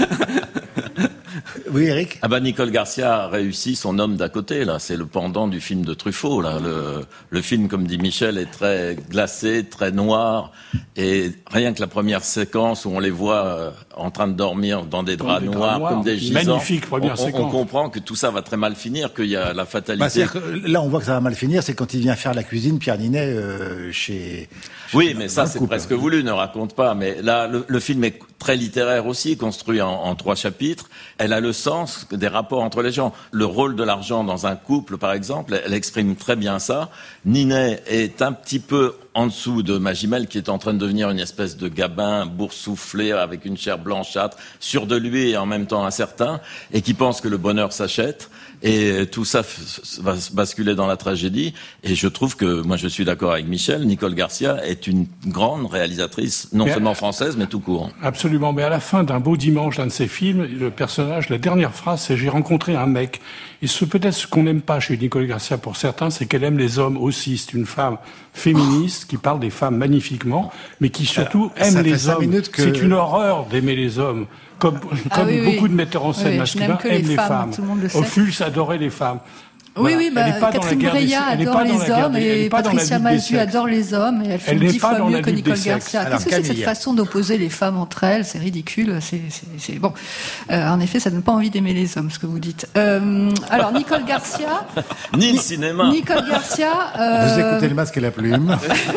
Oui, Eric. Ah bah Nicole Garcia a réussi son homme d'à côté, là. C'est le pendant du film de Truffaut, là. Le, le film, comme dit Michel, est très glacé, très noir. Et rien que la première séquence où on les voit euh, en train de dormir dans des draps, des draps noirs, noirs. comme des gisants. Magnifique première on, on, séquence. on comprend que tout ça va très mal finir, qu'il y a la fatalité. Bah, c'est-à-dire que là, on voit que ça va mal finir. C'est quand il vient faire la cuisine, Pierre Ninet, euh, chez. Oui, mais ça, c'est couple. presque voulu, ne raconte pas. Mais là, le, le film est très littéraire aussi, construit en, en trois chapitres. Elle a le sens des rapports entre les gens. Le rôle de l'argent dans un couple, par exemple, elle, elle exprime très bien ça. Ninet est un petit peu en dessous de Magimel, qui est en train de devenir une espèce de gabin boursouflé avec une chair blanchâtre, sûr de lui et en même temps incertain, et qui pense que le bonheur s'achète. Et tout ça f- va se basculer dans la tragédie. Et je trouve que, moi je suis d'accord avec Michel, Nicole Garcia est une grande réalisatrice, non mais seulement française, mais tout court. Absolument, mais à la fin d'un beau dimanche, d'un de ces films, le personnage, la dernière phrase, c'est « J'ai rencontré un mec ». Et ce, peut-être ce qu'on n'aime pas chez Nicole Garcia pour certains, c'est qu'elle aime les hommes aussi. C'est une femme féministe qui parle des femmes magnifiquement, mais qui surtout Alors, aime les hommes. Que... C'est une horreur d'aimer les hommes. Comme, ah, comme oui, beaucoup oui. de metteurs en scène oui, masculins aiment les femmes. femmes. Ophuls adorait les femmes. Oui, Voilà. oui, bah, Catherine Breillat adore les hommes et Patricia Mazzu adore les hommes et elle fait dix fois mieux que Nicole Garcia. Qu'est-ce que c'est cette façon d'opposer les femmes entre elles? C'est ridicule. C'est, c'est, c'est... Bon. Euh, en effet, ça donne pas envie d'aimer les hommes, ce que vous dites. Euh, alors, Nicole Garcia. Ni le cinéma. Nicole Garcia. Euh... Vous écoutez Le Masque et la Plume.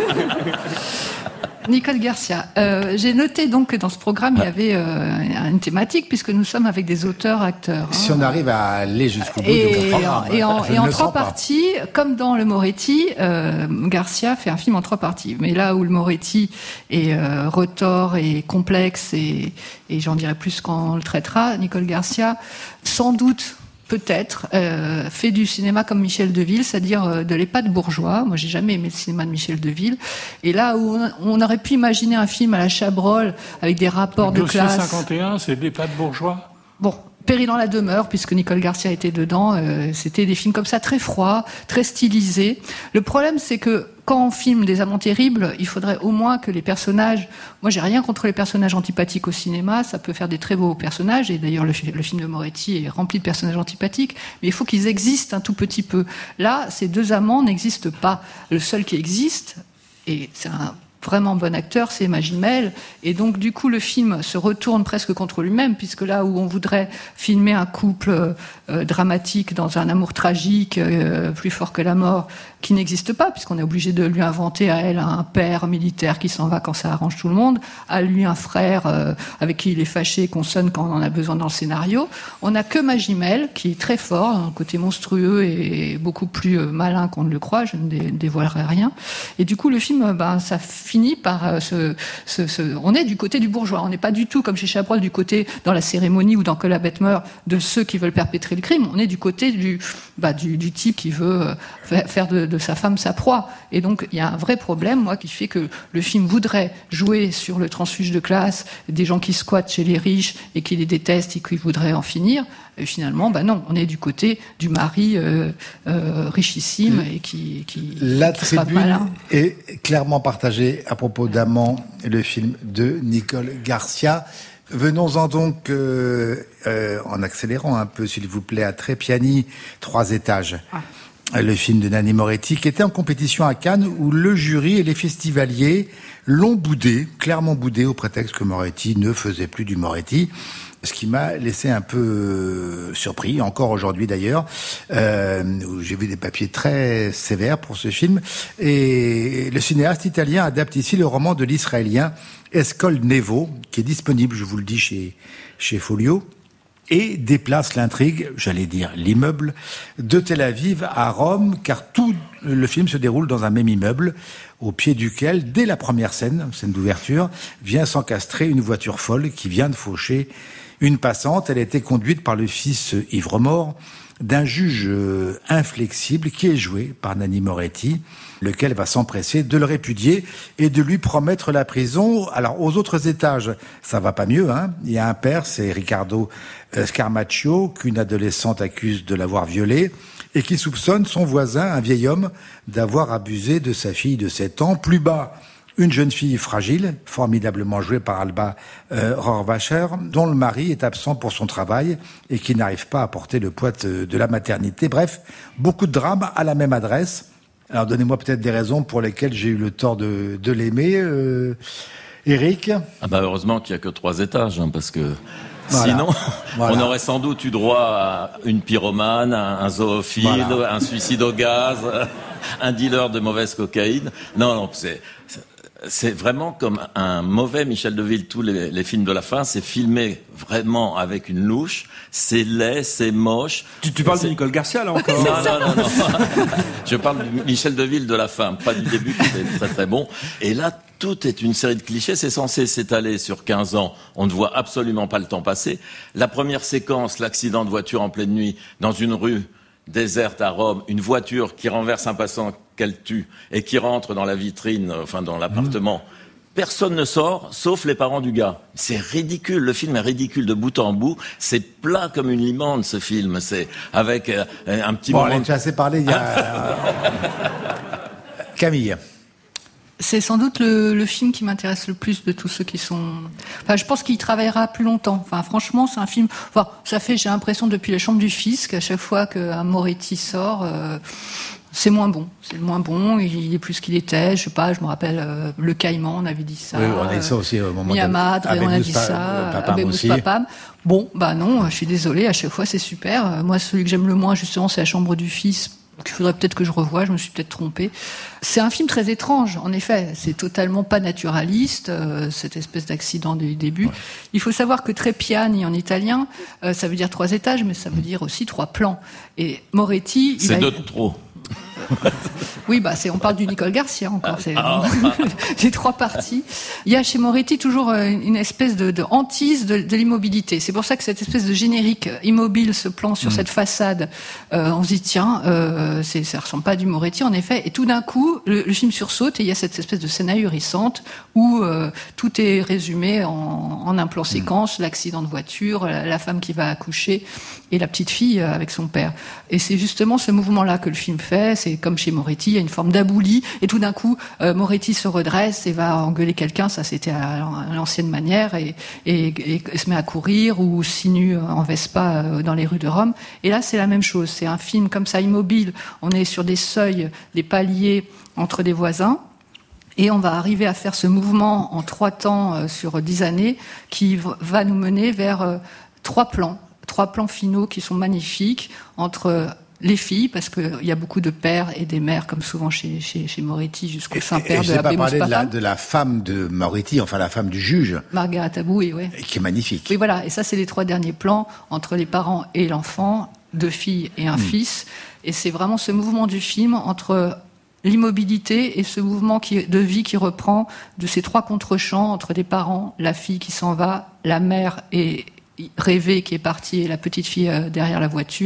Nicole Garcia, euh, j'ai noté donc que dans ce programme il y avait euh, une thématique puisque nous sommes avec des auteurs-acteurs. Si hein. on arrive à aller jusqu'au bout et, de mon programme, et en, je et en ne trois parties, comme dans le Moretti, euh, Garcia fait un film en trois parties. Mais là où le Moretti est euh, retors et complexe et, et j'en dirai plus quand on le traitera, Nicole Garcia, sans doute. Peut-être, euh, fait du cinéma comme Michel Deville, c'est-à-dire euh, de l'EHPAD bourgeois. Moi, j'ai jamais aimé le cinéma de Michel Deville. Et là où on, on aurait pu imaginer un film à la Chabrol, avec des rapports de classe... Dossier cinquante et un, c'est l'EHPAD bourgeois. Bon, Péril dans la demeure, puisque Nicole Garcia était dedans, euh, c'était des films comme ça, très froids, très stylisés. Le problème, c'est que quand on filme des amants terribles, il faudrait au moins que les personnages... Moi, j'ai rien contre les personnages antipathiques au cinéma, ça peut faire des très beaux personnages, et d'ailleurs, le, le film de Moretti est rempli de personnages antipathiques, mais il faut qu'ils existent un tout petit peu. Là, ces deux amants n'existent pas. Le seul qui existe, et c'est un vraiment bon acteur, c'est Magimel, et donc du coup le film se retourne presque contre lui-même, puisque là où on voudrait filmer un couple euh, dramatique dans un amour tragique, euh, plus fort que la mort, qui n'existe pas, puisqu'on est obligé de lui inventer à elle un père militaire qui s'en va quand ça arrange tout le monde, à lui un frère euh, avec qui il est fâché, qu'on sonne quand on en a besoin dans le scénario. On n'a que Magimel, qui est très fort, un côté monstrueux et beaucoup plus euh, malin qu'on ne le croit, je ne dé- dévoilerai rien. Et du coup le film, ben, ça finit par euh, ce, ce, ce... On est du côté du bourgeois, on n'est pas du tout comme chez Chabrol du côté, dans la cérémonie ou dans Que la bête meurt, de ceux qui veulent perpétrer le crime, on est du côté du, bah, du, du type qui veut euh, faire de, de sa femme sa proie. Et donc il y a un vrai problème, moi, qui fait que le film voudrait jouer sur le transfuge de classe, des gens qui squattent chez les riches et qui les détestent et qui voudraient en finir. Et finalement, bah non, on est du côté du mari euh, euh, richissime et qui, qui La qui sera tribune malin. est clairement partagée à propos d'Amant, le film de Nicole Garcia. Venons-en donc, euh, euh, en accélérant un peu, s'il vous plaît, à Trepiani, Trois étages. Ah. Le film de Nanni Moretti, qui était en compétition à Cannes, où le jury et les festivaliers l'ont boudé, clairement boudé, au prétexte que Moretti ne faisait plus du Moretti. Ce qui m'a laissé un peu euh, surpris, encore aujourd'hui d'ailleurs, euh, où j'ai vu des papiers très sévères pour ce film. Et le cinéaste italien adapte ici le roman de l'Israélien Eshkol Nevo, qui est disponible, je vous le dis, chez, chez Folio, et déplace l'intrigue, j'allais dire l'immeuble, de Tel Aviv à Rome, car tout le film se déroule dans un même immeuble, au pied duquel, dès la première scène, scène d'ouverture, vient s'encastrer une voiture folle qui vient de faucher une passante. Elle a été conduite par le fils ivre-mort d'un juge inflexible qui est joué par Nanni Moretti, lequel va s'empresser de le répudier et de lui promettre la prison. Alors, aux autres étages, ça va pas mieux, hein. Il y a un père, c'est Riccardo Scarmaccio, qu'une adolescente accuse de l'avoir violé et qui soupçonne son voisin, un vieil homme, d'avoir abusé de sa fille de sept ans. Plus bas, une jeune fille fragile, formidablement jouée par Alba euh, Rohrwacher, dont le mari est absent pour son travail et qui n'arrive pas à porter le poids de, de la maternité. Bref, beaucoup de drames à la même adresse. Alors donnez-moi peut-être des raisons pour lesquelles j'ai eu le tort de, de l'aimer. Euh, Eric ? Ah bah heureusement qu'il n'y a que trois étages, hein, parce que voilà. Sinon, voilà. on aurait sans doute eu droit à une pyromane, un zoophile, voilà. un suicide au gaz, un dealer de mauvaise cocaïne. Non, non, c'est... C'est vraiment comme un mauvais Michel Deville. Tous les, les films de la fin, c'est filmé vraiment avec une louche. C'est laid, c'est moche. Tu, tu parles c'est... de Nicole Garcia, là, encore? Non, non, non, non. Je parle de Michel Deville de la fin, pas du début qui était très très bon. Et là, tout est une série de clichés. C'est censé s'étaler sur quinze ans. On ne voit absolument pas le temps passer. La première séquence, l'accident de voiture en pleine nuit, dans une rue déserte à Rome, une voiture qui renverse un passant qu'elle tue et qui rentre dans la vitrine, enfin dans l'appartement. Mmh. Personne ne sort, sauf les parents du gars. C'est ridicule, le film est ridicule de bout en bout. C'est plat comme une limande, ce film. C'est avec euh, un petit bon, moment... on a déjà assez parlé, il y a... Camille. C'est sans doute le, le film qui m'intéresse le plus de tous ceux qui sont... Enfin, je pense qu'il travaillera plus longtemps. Enfin, franchement, c'est un film... Enfin, ça fait, j'ai l'impression, depuis La Chambre du Fisc, à chaque fois qu'un Moretti sort... Euh... C'est moins bon, c'est le moins bon, il est plus qu'il était, je sais pas, je me rappelle, euh, Le Caïman, on avait dit ça. Oui, on a dit ça aussi au moment de... Miamadre, on a dit pa- ça, Papam aussi. Papam. Bon, bah non, je suis désolée, à chaque fois c'est super. Moi, celui que j'aime le moins, justement, c'est La Chambre du Fils, qu'il faudrait peut-être que je revoie, je me suis peut-être trompée. C'est un film très étrange, en effet, c'est totalement pas naturaliste, euh, cette espèce d'accident du début. Ouais. Il faut savoir que Trepiani en italien, euh, ça veut dire trois étages, mais ça veut dire aussi trois plans. Et Moretti... C'est il deux a... de trop. Oui, bah c'est, on parle du Nicole Garcia encore. C'est les trois parties. Il y a chez Moretti toujours une espèce de, de hantise de, de l'immobilité. C'est pour ça que cette espèce de générique immobile, ce plan sur mmh. cette façade, euh, on se dit tiens, euh, c'est, ça ressemble pas à du Moretti en effet. Et tout d'un coup, le, le film sursaute et il y a cette espèce de scène ahurissante où euh, tout est résumé en, en un plan séquence, mmh. l'accident de voiture, la, la femme qui va accoucher et la petite fille avec son père. Et c'est justement ce mouvement-là que le film fait. C'est comme chez Moretti, il y a une forme d'abouli, et tout d'un coup, euh, Moretti se redresse et va engueuler quelqu'un, ça c'était à, à l'ancienne manière, et, et, et, et se met à courir, ou sinue en Vespa euh, dans les rues de Rome. Et là, c'est la même chose, c'est un film comme ça, immobile, on est sur des seuils, des paliers entre des voisins, et on va arriver à faire ce mouvement en trois temps euh, sur dix années, qui v- va nous mener vers euh, trois plans, trois plans finaux qui sont magnifiques, entre... les filles, parce qu'il y a beaucoup de pères et des mères, comme souvent chez, chez, chez Moretti, jusqu'au Saint-Père de la Abbé pas parlé de la, Papam. de la femme de Moretti, enfin la femme du juge. Margaret Abou, oui. Qui est magnifique. Oui, voilà. Et ça, c'est les trois derniers plans entre les parents et l'enfant, deux filles et un mmh. fils. Et c'est vraiment ce mouvement du film entre l'immobilité et ce mouvement qui, de vie qui reprend de ces trois contre-champs entre des parents, la fille qui s'en va, la mère et rêvée qui est partie et la petite fille derrière la voiture,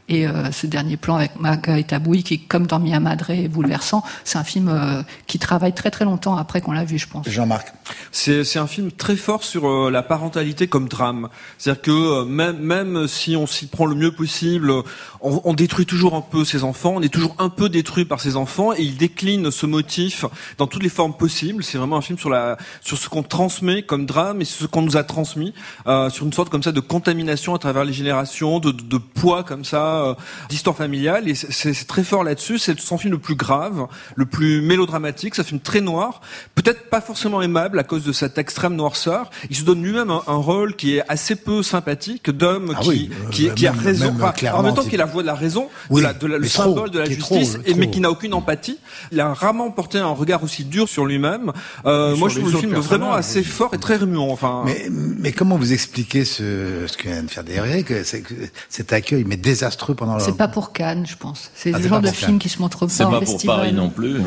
Et euh, ce dernier plan avec Margarita Bouy, qui, comme dans Mia Madre, est bouleversant, c'est un film euh, qui travaille très très longtemps après qu'on l'a vu, je pense. Jean-Marc. C'est, c'est un film très fort sur euh, la parentalité comme drame. C'est-à-dire que euh, même, même si on s'y prend le mieux possible, on, on détruit toujours un peu ses enfants, on est toujours un peu détruit par ses enfants, et il décline ce motif dans toutes les formes possibles. C'est vraiment un film sur la, sur ce qu'on transmet comme drame et ce qu'on nous a transmis, euh, sur une sorte comme ça de contamination à travers les générations, de, de, de poids comme ça, euh, d'histoire familiale. Et c'est, c'est, c'est très fort là-dessus. C'est son film le plus grave, le plus mélodramatique. C'est un film très noir, peut-être pas forcément aimable à cause de cette extrême noirceur. Il se donne lui-même un, un rôle qui est assez peu sympathique, d'homme ah qui, oui, euh, qui, qui même, a raison, enfin, en même temps qu'il est la voix de la raison, oui, de la, de la, le symbole trop, de la justice, trop, et, trop. mais qui n'a aucune empathie. Il a rarement porté un regard aussi dur sur lui-même. Euh, moi, je trouve le film vraiment assez fort et très remuant. Enfin. Mais, mais comment vous expliquez ce, ce que vient de faire Derrick, c'est que cet accueil, mais désastreux pendant. C'est leur... pas pour Cannes, je pense. C'est ah, le genre de film qui se montre pas c'est en pas festival. pour Paris non plus.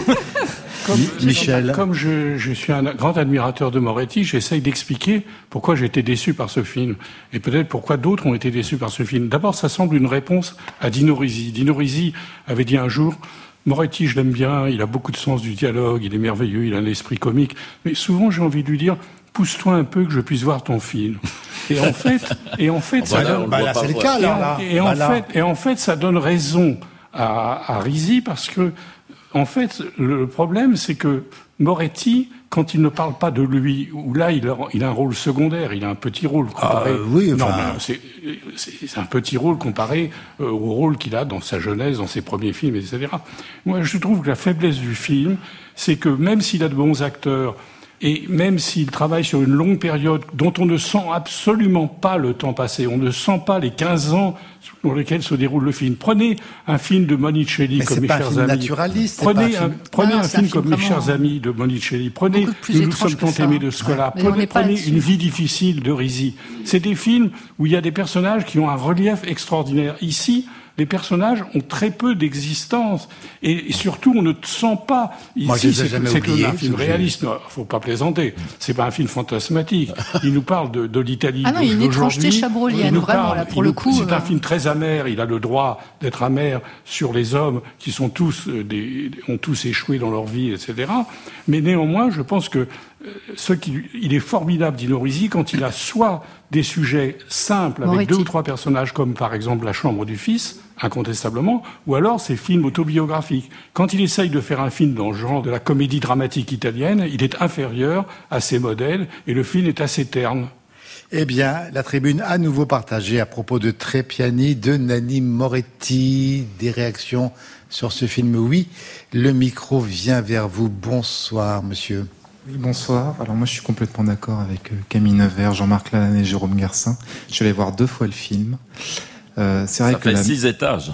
Comme, Michel. Comme je, je suis un grand admirateur de Moretti, j'essaye d'expliquer pourquoi j'ai été déçu par ce film. Et peut-être pourquoi d'autres ont été déçus par ce film. D'abord, ça semble une réponse à Dino Risi. Dino Risi avait dit un jour, Moretti, je l'aime bien, il a beaucoup de sens du dialogue, il est merveilleux, il a un esprit comique. Mais souvent, j'ai envie de lui dire, pousse-toi un peu que je puisse voir ton film. Et en fait, et en fait, oh, ça bah donne, bah là, c'est le cas, là. Et, et, bah en là. fait, et en fait, ça donne raison à, à Risi parce que, en fait, le problème, c'est que Moretti, quand il ne parle pas de lui, ou là, il a, il a un rôle secondaire, il a un petit rôle comparé. Ah, oui, enfin... Non, mais c'est, c'est, c'est un petit rôle comparé euh, au rôle qu'il a dans sa jeunesse, dans ses premiers films, et cetera. Moi, je trouve que la faiblesse du film, c'est que même s'il a de bons acteurs, et même s'il travaille sur une longue période dont on ne sent absolument pas le temps passé, on ne sent pas les quinze ans dans lesquels se déroule le film. Prenez un film de Monicelli mais comme Mes chers amis. Naturaliste, prenez un, un, prenez non, un, film, un film comme Mes chers amis de Monicelli. Prenez Nous nous sommes tant aimés de Scola. Ouais. Prenez, prenez Une vie difficile de Risi. C'est des films où il y a des personnages qui ont un relief extraordinaire. Ici, les personnages ont très peu d'existence et, et surtout on ne sent pas ici. Moi, c'est, jamais c'est oublié, un film réaliste. Non, faut pas plaisanter. C'est pas un film fantasmatique. Il nous parle de, de l'Italie ah non, il y a une étrangeté chabrolienne, vraiment parle, là pour il le nous, coup. C'est euh... un film très amer. Il a le droit d'être amer sur les hommes qui sont tous des, ont tous échoué dans leur vie, et cetera. Mais néanmoins, je pense que ce qui, il est formidable, Dino Risi, quand il a soit des sujets simples avec Moretti. deux ou trois personnages, comme par exemple La chambre du fils, incontestablement, ou alors ces films autobiographiques. Quand il essaye de faire un film dans le genre de la comédie dramatique italienne, il est inférieur à ses modèles et le film est assez terne. Eh bien, la tribune à nouveau partagée à propos de Trépiani, de Nanni Moretti. Des réactions sur ce film? Oui, le micro vient vers vous. Bonsoir, monsieur. Oui, bonsoir. Alors moi, je suis complètement d'accord avec Camille Nevers, Jean-Marc Lalanne et Jérôme Garcin. Je suis allé voir deux fois le film. Euh, c'est vrai Ça que fait la... six étages.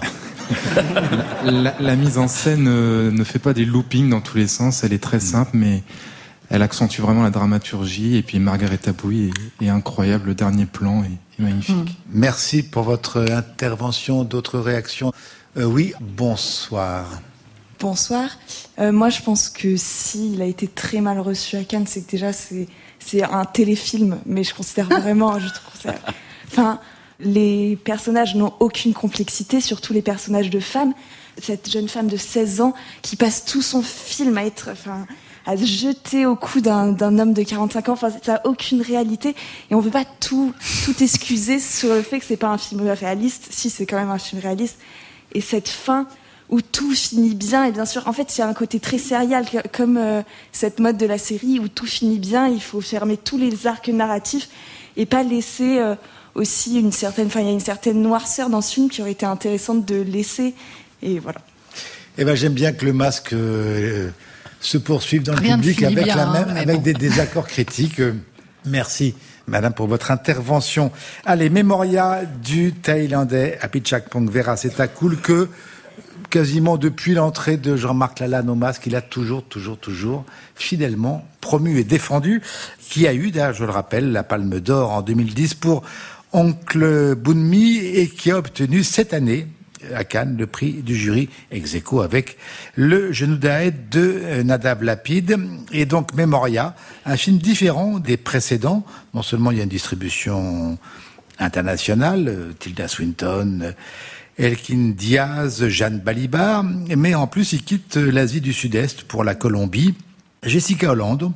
la, la mise en scène euh, ne fait pas des loopings dans tous les sens. Elle est très simple, mais elle accentue vraiment la dramaturgie. Et puis Margarita Bouy est, est incroyable. Le dernier plan est, est magnifique. Mmh. Merci pour votre intervention. D'autres réactions? euh, Oui, bonsoir. Bonsoir. Euh, moi, je pense que s'il a été très mal reçu à Cannes, c'est que déjà c'est c'est un téléfilm, mais je considère vraiment, je trouve ça. Enfin, les personnages n'ont aucune complexité, surtout les personnages de femmes. Cette jeune femme de seize ans qui passe tout son film à être, enfin, à se jeter au cou d'un d'un homme de quarante-cinq ans. Enfin, ça n'a aucune réalité, et on peut pas tout tout excuser sur le fait que c'est pas un film réaliste. Si, c'est quand même un film réaliste. Et cette fin où tout finit bien, et bien sûr, en fait, il y a un côté très serial, comme euh, cette mode de la série où tout finit bien, il faut fermer tous les arcs narratifs et pas laisser euh, aussi une certaine, enfin, il y a une certaine noirceur dans ce film qui aurait été intéressante de laisser, et voilà. Eh ben, j'aime bien que le masque euh, se poursuive dans Rien le public avec bien, la même, hein, avec bon. des désaccords critiques. Euh, merci, madame, pour votre intervention. Allez, Memoria du Thaïlandais Apichatpong Weerasethakul, que quasiment depuis l'entrée de Jean-Marc Lalanne au masque, il a toujours, toujours, toujours fidèlement promu et défendu, qui a eu, d'ailleurs, je le rappelle, la Palme d'Or en deux mille dix pour Oncle Boonmi, et qui a obtenu cette année à Cannes le prix du jury ex aequo avec Le Genou d'Aède de Nadav Lapid. Et donc Memoria, un film différent des précédents. Non seulement il y a une distribution internationale, Tilda Swinton Elkin Diaz, Jeanne Balibar, mais en plus il quitte l'Asie du Sud-Est pour la Colombie. Jessica Holland,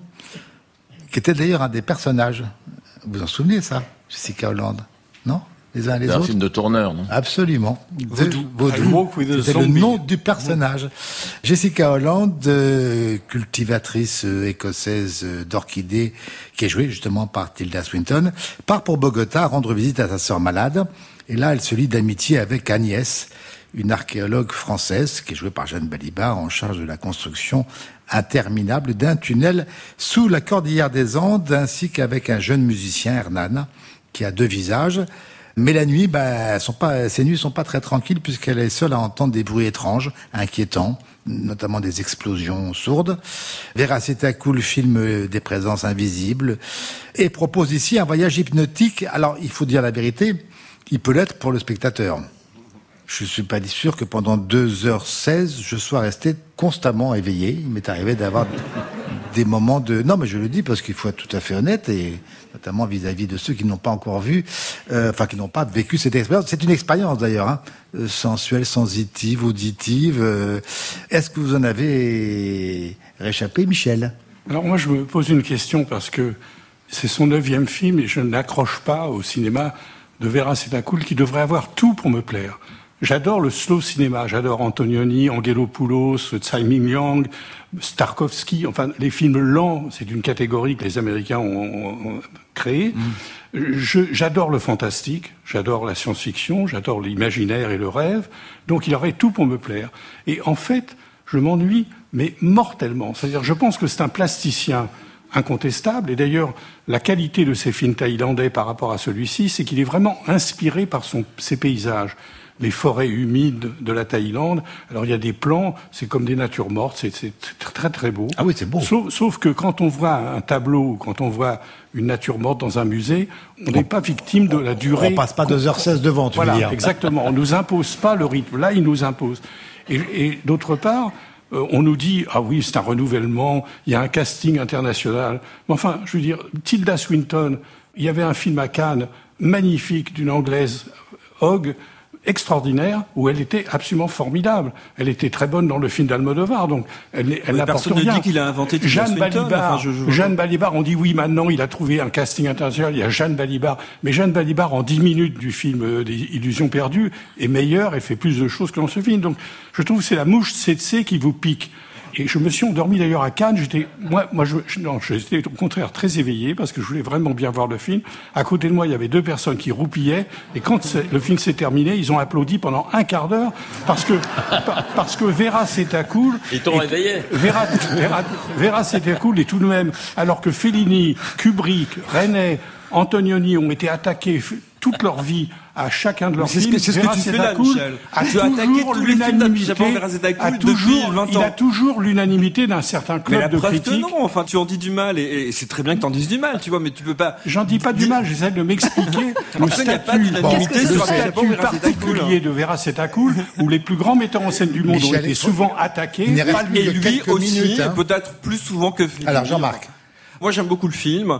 qui était d'ailleurs un des personnages. Vous vous en souvenez, ça, Jessica Holland, non? Les uns et les C'est autres. un film de tourneur, non? Absolument. Vaudou. Vaudou. C'était le nom du personnage. Jessica Holland, euh, cultivatrice euh, écossaise euh, d'orchidées, qui est jouée justement par Tilda Swinton, part pour Bogota rendre visite à sa sœur malade. Et là, elle se lie d'amitié avec Agnès, une archéologue française, qui est jouée par Jeanne Balibar, en charge de la construction interminable d'un tunnel sous la cordillère des Andes, ainsi qu'avec un jeune musicien, Hernan, qui a deux visages. Mais la nuit, bah, elles sont pas, ces nuits sont pas très tranquilles puisqu'elle est seule à entendre des bruits étranges, inquiétants, notamment des explosions sourdes. Vera Setacool filme des présences invisibles et propose ici un voyage hypnotique. Alors, il faut dire la vérité, il peut l'être pour le spectateur. Je suis pas sûr que pendant deux heures seize, je sois resté constamment éveillé. Il m'est arrivé d'avoir des moments de... Non, mais je le dis parce qu'il faut être tout à fait honnête, et notamment vis-à-vis de ceux qui n'ont pas encore vu, euh, enfin qui n'ont pas vécu cette expérience. C'est une expérience d'ailleurs, hein, sensuelle, sensitive, auditive. Euh, est-ce que vous en avez réchappé, Michel? Alors moi, je me pose une question parce que c'est son neuvième film et je n'accroche pas au cinéma de Vera Setacool qui devrait avoir tout pour me plaire. J'adore le slow cinéma, j'adore Antonioni, Angelopoulos, Tsai Ming-liang, Tarkovsky, enfin les films lents, c'est une catégorie que les Américains ont, ont créée. Mmh. Je, j'adore le fantastique, j'adore la science-fiction, j'adore l'imaginaire et le rêve, donc il aurait tout pour me plaire. Et en fait, je m'ennuie, mais mortellement. C'est-à-dire, je pense que c'est un plasticien incontestable, et d'ailleurs, la qualité de ces films thaïlandais par rapport à celui-ci, c'est qu'il est vraiment inspiré par son, ses paysages. Les forêts humides de la Thaïlande. Alors il y a des plans, c'est comme des natures mortes, c'est, c'est très très beau. Ah oui, c'est beau. Sauf, sauf que quand on voit un tableau, quand on voit une nature morte dans un musée, on n'est pas victime de la durée. On passe pas deux heures seize devant, tu voilà, veux dire. Exactement. On nous impose pas le rythme. Là, il nous impose. Et, et d'autre part, euh, on nous dit ah oui, c'est un renouvellement, il y a un casting international. Mais enfin, je veux dire, Tilda Swinton, il y avait un film à Cannes magnifique d'une anglaise, Hogg, extraordinaire, où elle était absolument formidable. Elle était très bonne dans le film d'Almodovar, donc elle, elle n'apporte rien. Personne ne dit qu'il a inventé Jeanne Swinton, Balibar. Enfin, je, je... Jeanne Balibar, on dit oui, maintenant il a trouvé un casting international, il y a Jeanne Balibar. Mais Jeanne Balibar, en dix minutes du film euh, des Illusions perdues, est meilleure et fait plus de choses que dans ce film. Donc, je trouve que c'est la mouche tsetse qui vous pique. Et je me suis endormi d'ailleurs à Cannes. J'étais, moi, moi, je, non, j'étais au contraire très éveillé parce que je voulais vraiment bien voir le film. À côté de moi, il y avait deux personnes qui roupillaient. Et quand le film s'est terminé, ils ont applaudi pendant un quart d'heure parce que, parce que Vera Setacool. Ils t'ont réveillé. Vera, Vera, Vera Setacool est tout de même, alors que Fellini, Kubrick, Resnais, Antonioni ont été attaqués toute leur vie à chacun de leurs c'est films. Ce que, c'est ce que tu fais là, Michel. Tu as attaqué tous les films d'Abhi Japon Vera Setacool depuis vingt ans. Il a toujours l'unanimité d'un certain club mais la de preuve critiques. Que non, enfin, tu en dis du mal, et, et c'est très bien que tu en dises du mal, tu vois, mais tu peux pas... J'en dis pas du mal, j'essaie de m'expliquer le statut, bon, le statut particulier de Vera Setacool, où les plus grands metteurs en scène du monde Michel, ont été souvent attaqués. Et lui aussi, minutes, hein. peut-être plus souvent que Fellini. Alors, Jean-Marc. Moi, j'aime beaucoup le film.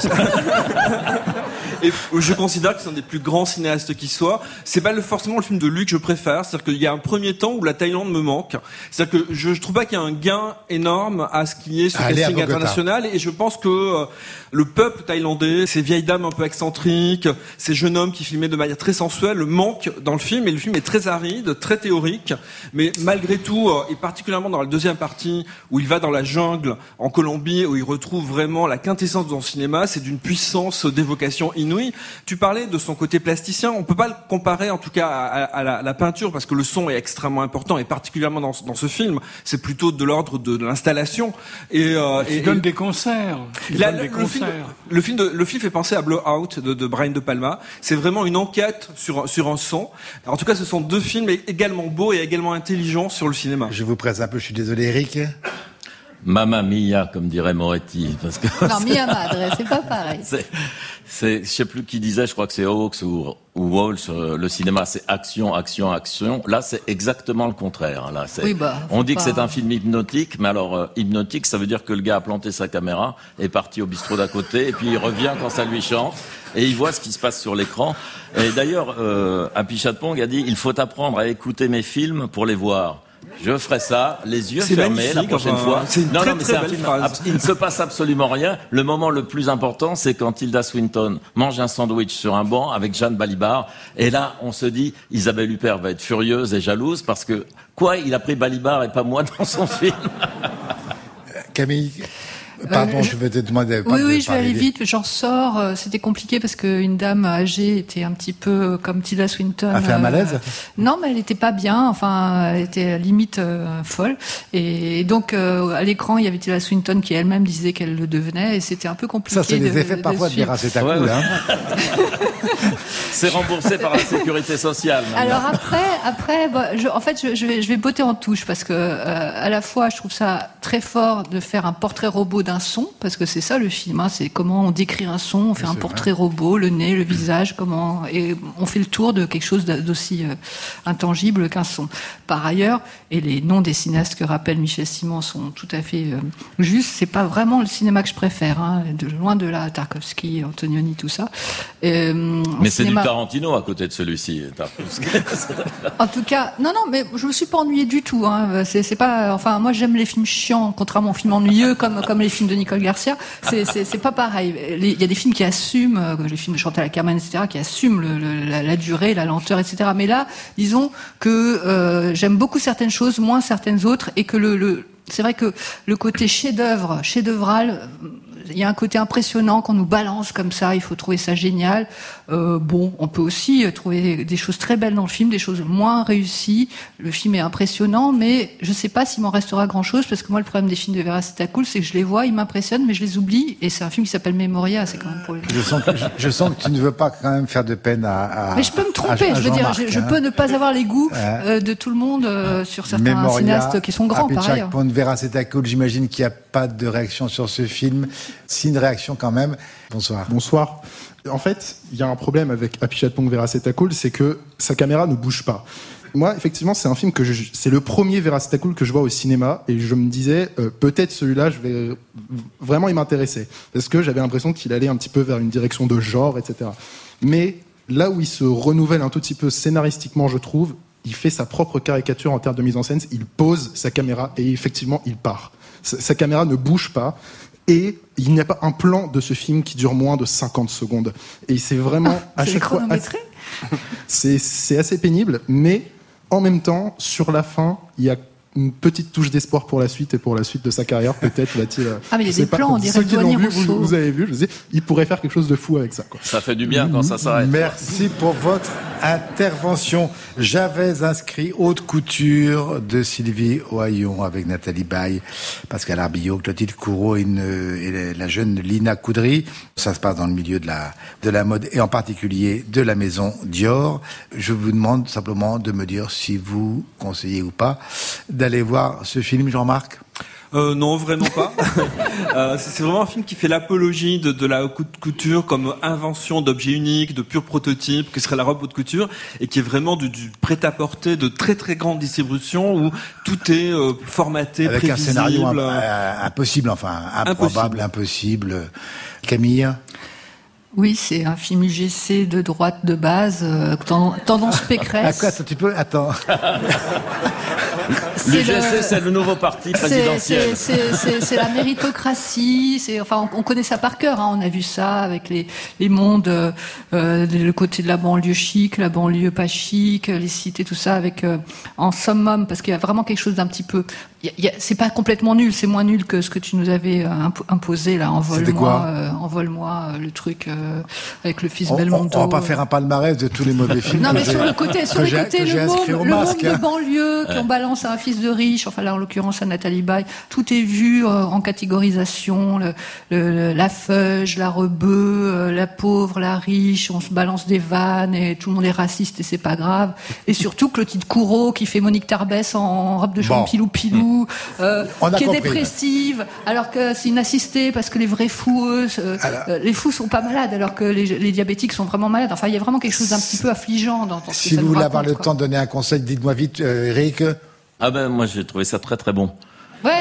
Et je considère que c'est un des plus grands cinéastes qui soit. C'est pas le, forcément le film de lui que je préfère. C'est-à-dire qu'il y a un premier temps où la Thaïlande me manque. C'est-à-dire que je, je trouve pas qu'il y a un gain énorme à ce qui est ce Allez, casting international. Et je pense que euh, le peuple thaïlandais, ces vieilles dames un peu excentriques, ces jeunes hommes qui filmaient de manière très sensuelle, manquent dans le film. Et le film est très aride, très théorique. Mais malgré tout, euh, et particulièrement dans la deuxième partie, où il va dans la jungle en Colombie, où il retrouve vraiment la quintessence de son cinéma, c'est d'une puissance d'évocation inouïe. Tu parlais de son côté plasticien, on peut pas le comparer en tout cas à, à, à la, la peinture parce que le son est extrêmement important et particulièrement dans, dans ce film, c'est plutôt de l'ordre de, de l'installation. Et, euh, il et, donne et, des concerts. Il la, donne des le, concerts. Film, le, film de, le film fait penser à Blowout de, de Brian De Palma. C'est vraiment une enquête sur, sur un son. En tout cas, ce sont deux films également beaux et également intelligents sur le cinéma. Je vous presse un peu, je suis désolé, Eric. Mamma mia, comme dirait Moretti. Parce que non, mia madre, c'est pas pareil. C'est, c'est, je sais plus qui disait, je crois que c'est Hawks ou, ou Walsh, euh, le cinéma c'est action, action, action. Là, c'est exactement le contraire. Là, c'est, oui, bah, on dit pas... que c'est un film hypnotique, mais alors, euh, hypnotique, ça veut dire que le gars a planté sa caméra, est parti au bistrot d'à côté, et puis il revient quand ça lui chante, et il voit ce qui se passe sur l'écran. Et d'ailleurs, euh, Happy Chatpong a dit, il faut apprendre à écouter mes films pour les voir. Je ferai ça, les yeux c'est fermés la prochaine enfin, fois. C'est une non, très, non, mais très c'est un belle film. phrase. Il ne se passe absolument rien. Le moment le plus important, c'est quand Tilda Swinton mange un sandwich sur un banc avec Jeanne Balibar. Et là, on se dit, Isabelle Huppert va être furieuse et jalouse parce que, quoi, il a pris Balibar et pas moi dans son film. Camille, pardon, euh, je vais te demander. Oui, de oui, je vais aller vite. vite. J'en sors. euh, C'était compliqué parce qu'une dame âgée était un petit peu comme Tilda Swinton. A fait un malaise euh, Non, mais elle était pas bien. Enfin, elle était limite euh, folle. Et donc, euh, à l'écran, il y avait Tilda Swinton qui elle-même disait qu'elle le devenait, et c'était un peu compliqué. Ça, c'est de, les effets de parfois de suivre. Veracetacol, Ouais, ouais. hein. C'est remboursé par la sécurité sociale. maintenant. Alors après, après, bah, je, en fait, je, je vais, je vais botter en touche parce que euh, à la fois, je trouve ça très fort de faire un portrait robot d'un son, parce que c'est ça le film, hein, c'est comment on décrit un son, on fait Oui, un c'est portrait robot, le nez, le visage, comment, et on fait le tour de quelque chose d'aussi euh, intangible qu'un son. Par ailleurs, et les noms des cinéastes que rappelle Michel Simon sont tout à fait euh, justes, c'est pas vraiment le cinéma que je préfère, hein, de loin de là, Tarkovsky, Antonioni, tout ça. Euh, Mais c'est cinéma... du Tarantino à côté de celui-ci. En tout cas, non, non, mais je me suis pas ennuyée du tout. Hein. C'est, c'est pas, enfin, moi j'aime les films chiants, contrairement aux films ennuyeux, comme comme les films de Nicole Garcia. C'est c'est, c'est pas pareil. Il y a des films qui assument, euh, les films de Chantal Akerman, et cetera, qui assument le, le, la, la durée, la lenteur, et cetera. Mais là, disons que euh, j'aime beaucoup certaines choses, moins certaines autres, et que le, le c'est vrai que le côté chef-d'œuvre, chef-d'œuvral, il y a un côté impressionnant qu'on nous balance comme ça, il faut trouver ça génial. Euh, bon, on peut aussi trouver des choses très belles dans le film, des choses moins réussies. Le film est impressionnant, mais je sais pas s'il m'en restera grand-chose, parce que moi, le problème des films de Veracetacol, c'est que je les vois, ils m'impressionnent, mais je les oublie, et c'est un film qui s'appelle Memoria, c'est quand même pour je sens, que, je, je sens que tu ne veux pas quand même faire de peine à... à mais je peux me tromper, à, à je veux dire, je, je hein. peux ne pas avoir les goûts ouais. euh, de tout le monde euh, sur certains Memoria, cinéastes qui sont grands, par ailleurs. Veracetacol, j'imagine qu'il n'y a pas de réaction sur ce film. Si une réaction quand même. Bonsoir. Bonsoir. En fait, il y a un problème avec Happy Chatpong Veracetacol, c'est que sa caméra ne bouge pas. Moi, effectivement, c'est un film que je, c'est le premier Veracetacol que je vois au cinéma, et je me disais euh, peut-être celui-là, je vais vraiment y m'intéresser, parce que j'avais l'impression qu'il allait un petit peu vers une direction de genre, et cetera. Mais là où il se renouvelle un tout petit peu scénaristiquement, je trouve, il fait sa propre caricature en termes de mise en scène. Il pose sa caméra et effectivement, il part. Sa, sa caméra ne bouge pas. Et il n'y a pas un plan de ce film qui dure moins de cinquante secondes. Et c'est vraiment ah, à c'est chaque fois. Chronométré c'est, c'est assez pénible, mais en même temps, sur la fin, il y a une petite touche d'espoir pour la suite et pour la suite de sa carrière. Peut-être va-t-il. Ah, mais il y a des plans, on dirait ceux qui l'ont vu, Rousseau. vous, vous avez vu, je sais, il pourrait faire quelque chose de fou avec ça, quoi. Ça fait du bien quand ça s'arrête. Merci pour votre intervention. J'avais inscrit Haute Couture de Sylvie Ohaillon avec Nathalie Baye, Pascal Arbillot, Clotilde Courreau et, une, et la jeune Lina Coudry. Ça se passe dans le milieu de la, de la mode et en particulier de la maison Dior. Je vous demande simplement de me dire si vous conseillez ou pas d'aller voir ce film, Jean-Marc. Euh, non, vraiment pas. euh, c'est vraiment un film qui fait l'apologie de, de la haute couture comme invention d'objets uniques, de purs prototypes, que serait la robe haute couture, et qui est vraiment du, du prêt-à-porter de très très grande distribution où tout est euh, formaté, avec prévisible. un scénario euh, impossible, enfin improbable, impossible. impossible. Camille. Oui, c'est un film U G C de droite de base, euh, tendance Pécresse. Attends, tu peux, attends. L'U G C, le... c'est le nouveau parti présidentiel. C'est, c'est, c'est, c'est la méritocratie. C'est, enfin, on, on connaît ça par cœur. Hein, on a vu ça avec les, les mondes, euh, le côté de la banlieue chic, la banlieue pas chic, les cités, tout ça, avec euh, en summum, parce qu'il y a vraiment quelque chose d'un petit peu. Y a, y a, c'est pas complètement nul, c'est moins nul que ce que tu nous avais euh, imposé là, envole-moi, euh, Envole-moi, euh, le truc euh, avec le fils on, Belmondo. On, on va pas faire un palmarès de tous les mauvais films. Non, mais sur le côté, sur le côté, le môme, le môme masque, de hein. banlieue qu'on balance à un fils de riche, enfin là en l'occurrence à Nathalie Baye, tout est vu euh, en catégorisation, le, le, la feuge, la rebeu, euh, la pauvre, la riche, on se balance des vannes et tout le monde est raciste et c'est pas grave. Et surtout Clotilde Courreau qui fait Monique Tarbès en robe de chambre bon. pilou pilou, euh, qui est compris, dépressive, là. Alors que c'est une assistée parce que les vrais fous, eux, euh, euh, les fous sont pas malades alors que les, les diabétiques sont vraiment malades. Enfin, il y a vraiment quelque chose d'un petit peu affligeant dans, dans ce si que ça vous voulez raconte, avoir le quoi. temps de donner un conseil, dites-moi vite, euh, Eric. Ah ben moi j'ai trouvé ça très très bon. Ouais.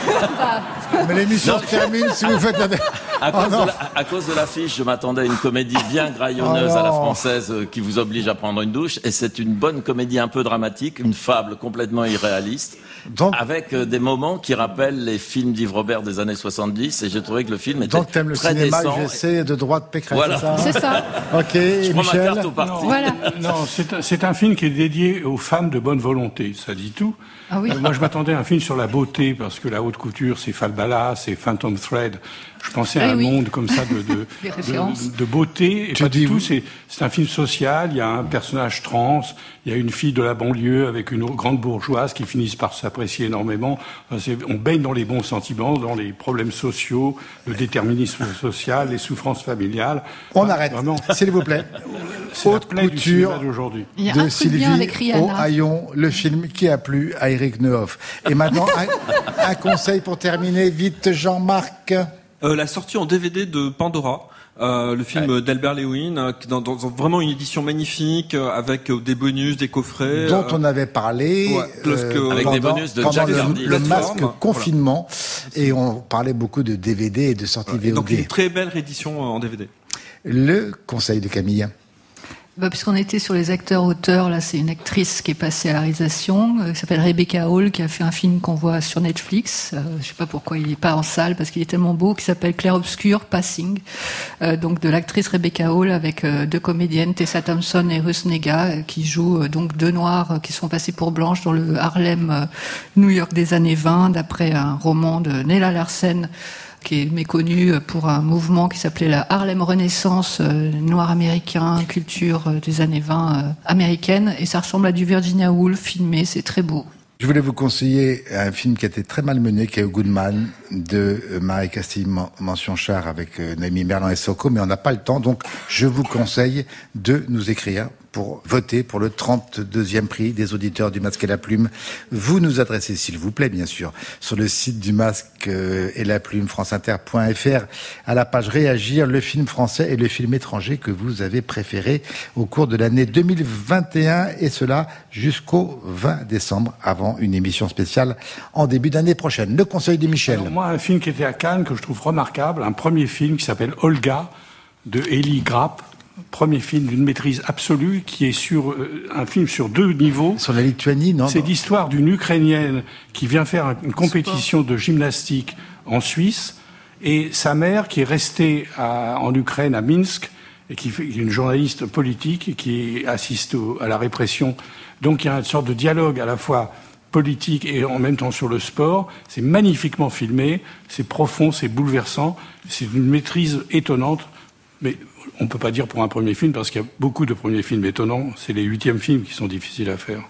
Mais l'émission se termine si vous faites la... À cause, oh de la, à cause de l'affiche, je m'attendais à une comédie bien graillonneuse oh à la française euh, qui vous oblige à prendre une douche. Et c'est une bonne comédie un peu dramatique, une fable complètement irréaliste, donc, avec euh, des moments qui rappellent les films d'Yves Robert des années soixante-dix. Et j'ai trouvé que le film était donc, t'aimes le très cinéma décent. j'essaie de droite Pécresse, voilà. c'est ça, c'est ça. Ok, je prends Michel. ma carte au parti. Non, voilà. non c'est, un, c'est un film qui est dédié aux femmes de bonne volonté, ça dit tout. Ah oui. Euh, moi, je m'attendais à un film sur la beauté, parce que la haute couture, c'est Falbala, c'est Phantom Thread. Je pensais à eh un oui. monde comme ça de, de, de, de beauté. Et tu pas dis du tout, oui. c'est, c'est un film social, il y a un personnage trans, il y a une fille de la banlieue avec une grande bourgeoise qui finissent par s'apprécier énormément. Enfin, c'est, on baigne dans les bons sentiments, dans les problèmes sociaux, le déterminisme social, les souffrances familiales. On enfin, arrête, vraiment, s'il vous plaît. c'est Haute la plaie du couture cinéma d'aujourd'hui. Il y a de un truc bien avec Sylvie Rihanna. Ohayon, le film qui a plu à Éric Neuhoff. Et maintenant, un, un conseil pour terminer, vite, Jean-Marc. Euh, la sortie en D V D de Pandora. Euh, le film ouais. d'Albert Lewin, euh, dans, dans, dans vraiment une édition magnifique, euh, avec euh, des bonus, des coffrets. Dont euh, on avait parlé. Ouais, euh, avec pendant, des bonus de pendant Jack le, Hardy. le masque Voilà. confinement. Et on parlait beaucoup de D V D et de sorties voilà. V O D. Donc une très belle réédition en D V D. Le conseil de Camille. Bah, puisqu'on était sur les acteurs-auteurs, là, c'est une actrice qui est passée à la réalisation, euh, qui s'appelle Rebecca Hall, qui a fait un film qu'on voit sur Netflix. Euh, je sais pas pourquoi il est pas en salle, parce qu'il est tellement beau, qui s'appelle Clair Obscur, Passing. Euh, donc de l'actrice Rebecca Hall avec euh, deux comédiennes, Tessa Thompson et Ruth Negga, euh, qui jouent euh, donc deux noirs euh, qui sont passés pour blanches dans le Harlem, euh, New York des années vingt, d'après un roman de Nella Larsen, qui est méconnu pour un mouvement qui s'appelait la Harlem Renaissance, euh, noir américain, culture euh, des années vingt euh, américaine, et ça ressemble à du Virginia Woolf filmé, c'est très beau. Je voulais vous conseiller un film qui a été très mal mené, qui est Goodman, de euh, Marie Castille Mention-Char avec euh, Noémie Merlan et Soko, mais on n'a pas le temps, donc je vous conseille de nous écrire pour voter pour le trente-deuxième prix des auditeurs du Masque et la Plume. Vous nous adressez, s'il vous plaît, bien sûr, sur le site du Masque et la Plume, franceinter point f r, à la page Réagir, le film français et le film étranger que vous avez préféré au cours de l'année deux mille vingt et un, et cela jusqu'au vingt décembre, avant une émission spéciale en début d'année prochaine. Le conseil de Michel. Alors, moi, un film qui était à Cannes, que je trouve remarquable, un premier film qui s'appelle Olga, de Eli Grapp. Premier film d'une maîtrise absolue, qui est sur euh, un film sur deux niveaux. Sur la Lituanie, non? C'est l'histoire d'une Ukrainienne qui vient faire une compétition de gymnastique en Suisse, et sa mère qui est restée à, en Ukraine, à Minsk, et qui est une journaliste politique et qui assiste au, à la répression. Donc il y a une sorte de dialogue à la fois politique et en même temps sur le sport. C'est magnifiquement filmé, c'est profond, c'est bouleversant, c'est une maîtrise étonnante, mais on ne peut pas dire pour un premier film, parce qu'il y a beaucoup de premiers films étonnants. C'est les huitièmes films qui sont difficiles à faire.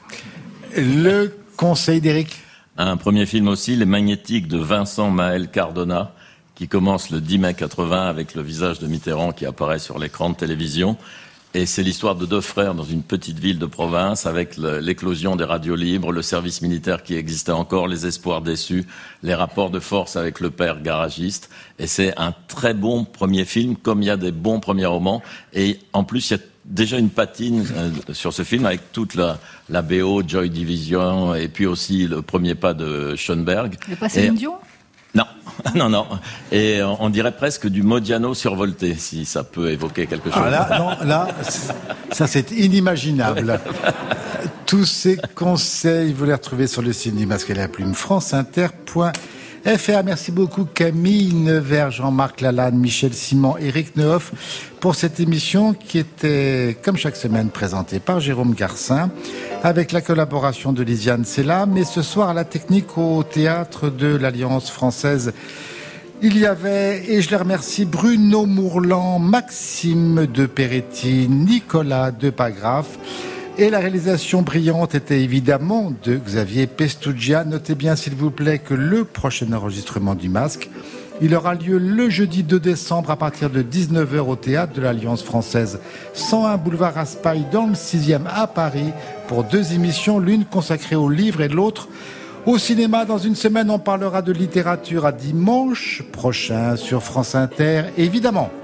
Le conseil d'Éric. Un premier film aussi, Les Magnétiques de Vincent Maël Cardona, qui commence le dix mai quatre-vingts avec le visage de Mitterrand qui apparaît sur l'écran de télévision. Et c'est l'histoire de deux frères dans une petite ville de province, avec le, l'éclosion des radios libres, le service militaire qui existait encore, les espoirs déçus, les rapports de force avec le père garagiste. Et c'est un très bon premier film, comme il y a des bons premiers romans. Et en plus, il y a déjà une patine euh, sur ce film, avec toute la, la B O, Joy Division, et puis aussi le premier pas de Schoenberg. Il n'y a pas Céline Dion ? Non, non, non. Et on dirait presque du Modiano survolté, si ça peut évoquer quelque chose. Ah là, non, là, ça c'est inimaginable. Tous ces conseils, vous les retrouvez sur le site du Masque et la Plume, franceinter point f r. Merci beaucoup Camille Nevers, Jean-Marc Lalanne, Michel Simon, Éric Neuhoff pour cette émission qui était, comme chaque semaine, présentée par Jérôme Garcin, avec la collaboration de Lisiane Sella, mais ce soir à la technique au théâtre de l'Alliance française Il y avait, et je les remercie, Bruno Mourlan, Maxime de Peretti, Nicolas Depagraf. Et la réalisation brillante était évidemment de Xavier Pestugia. Notez bien, s'il vous plaît, que le prochain enregistrement du Masque, il aura lieu le jeudi deux décembre à partir de dix-neuf heures au Théâtre de l'Alliance Française, cent un boulevard Raspail, dans le sixième à Paris, pour deux émissions, l'une consacrée au livre et l'autre au cinéma. Dans une semaine, on parlera de littérature à dimanche prochain sur France Inter, évidemment.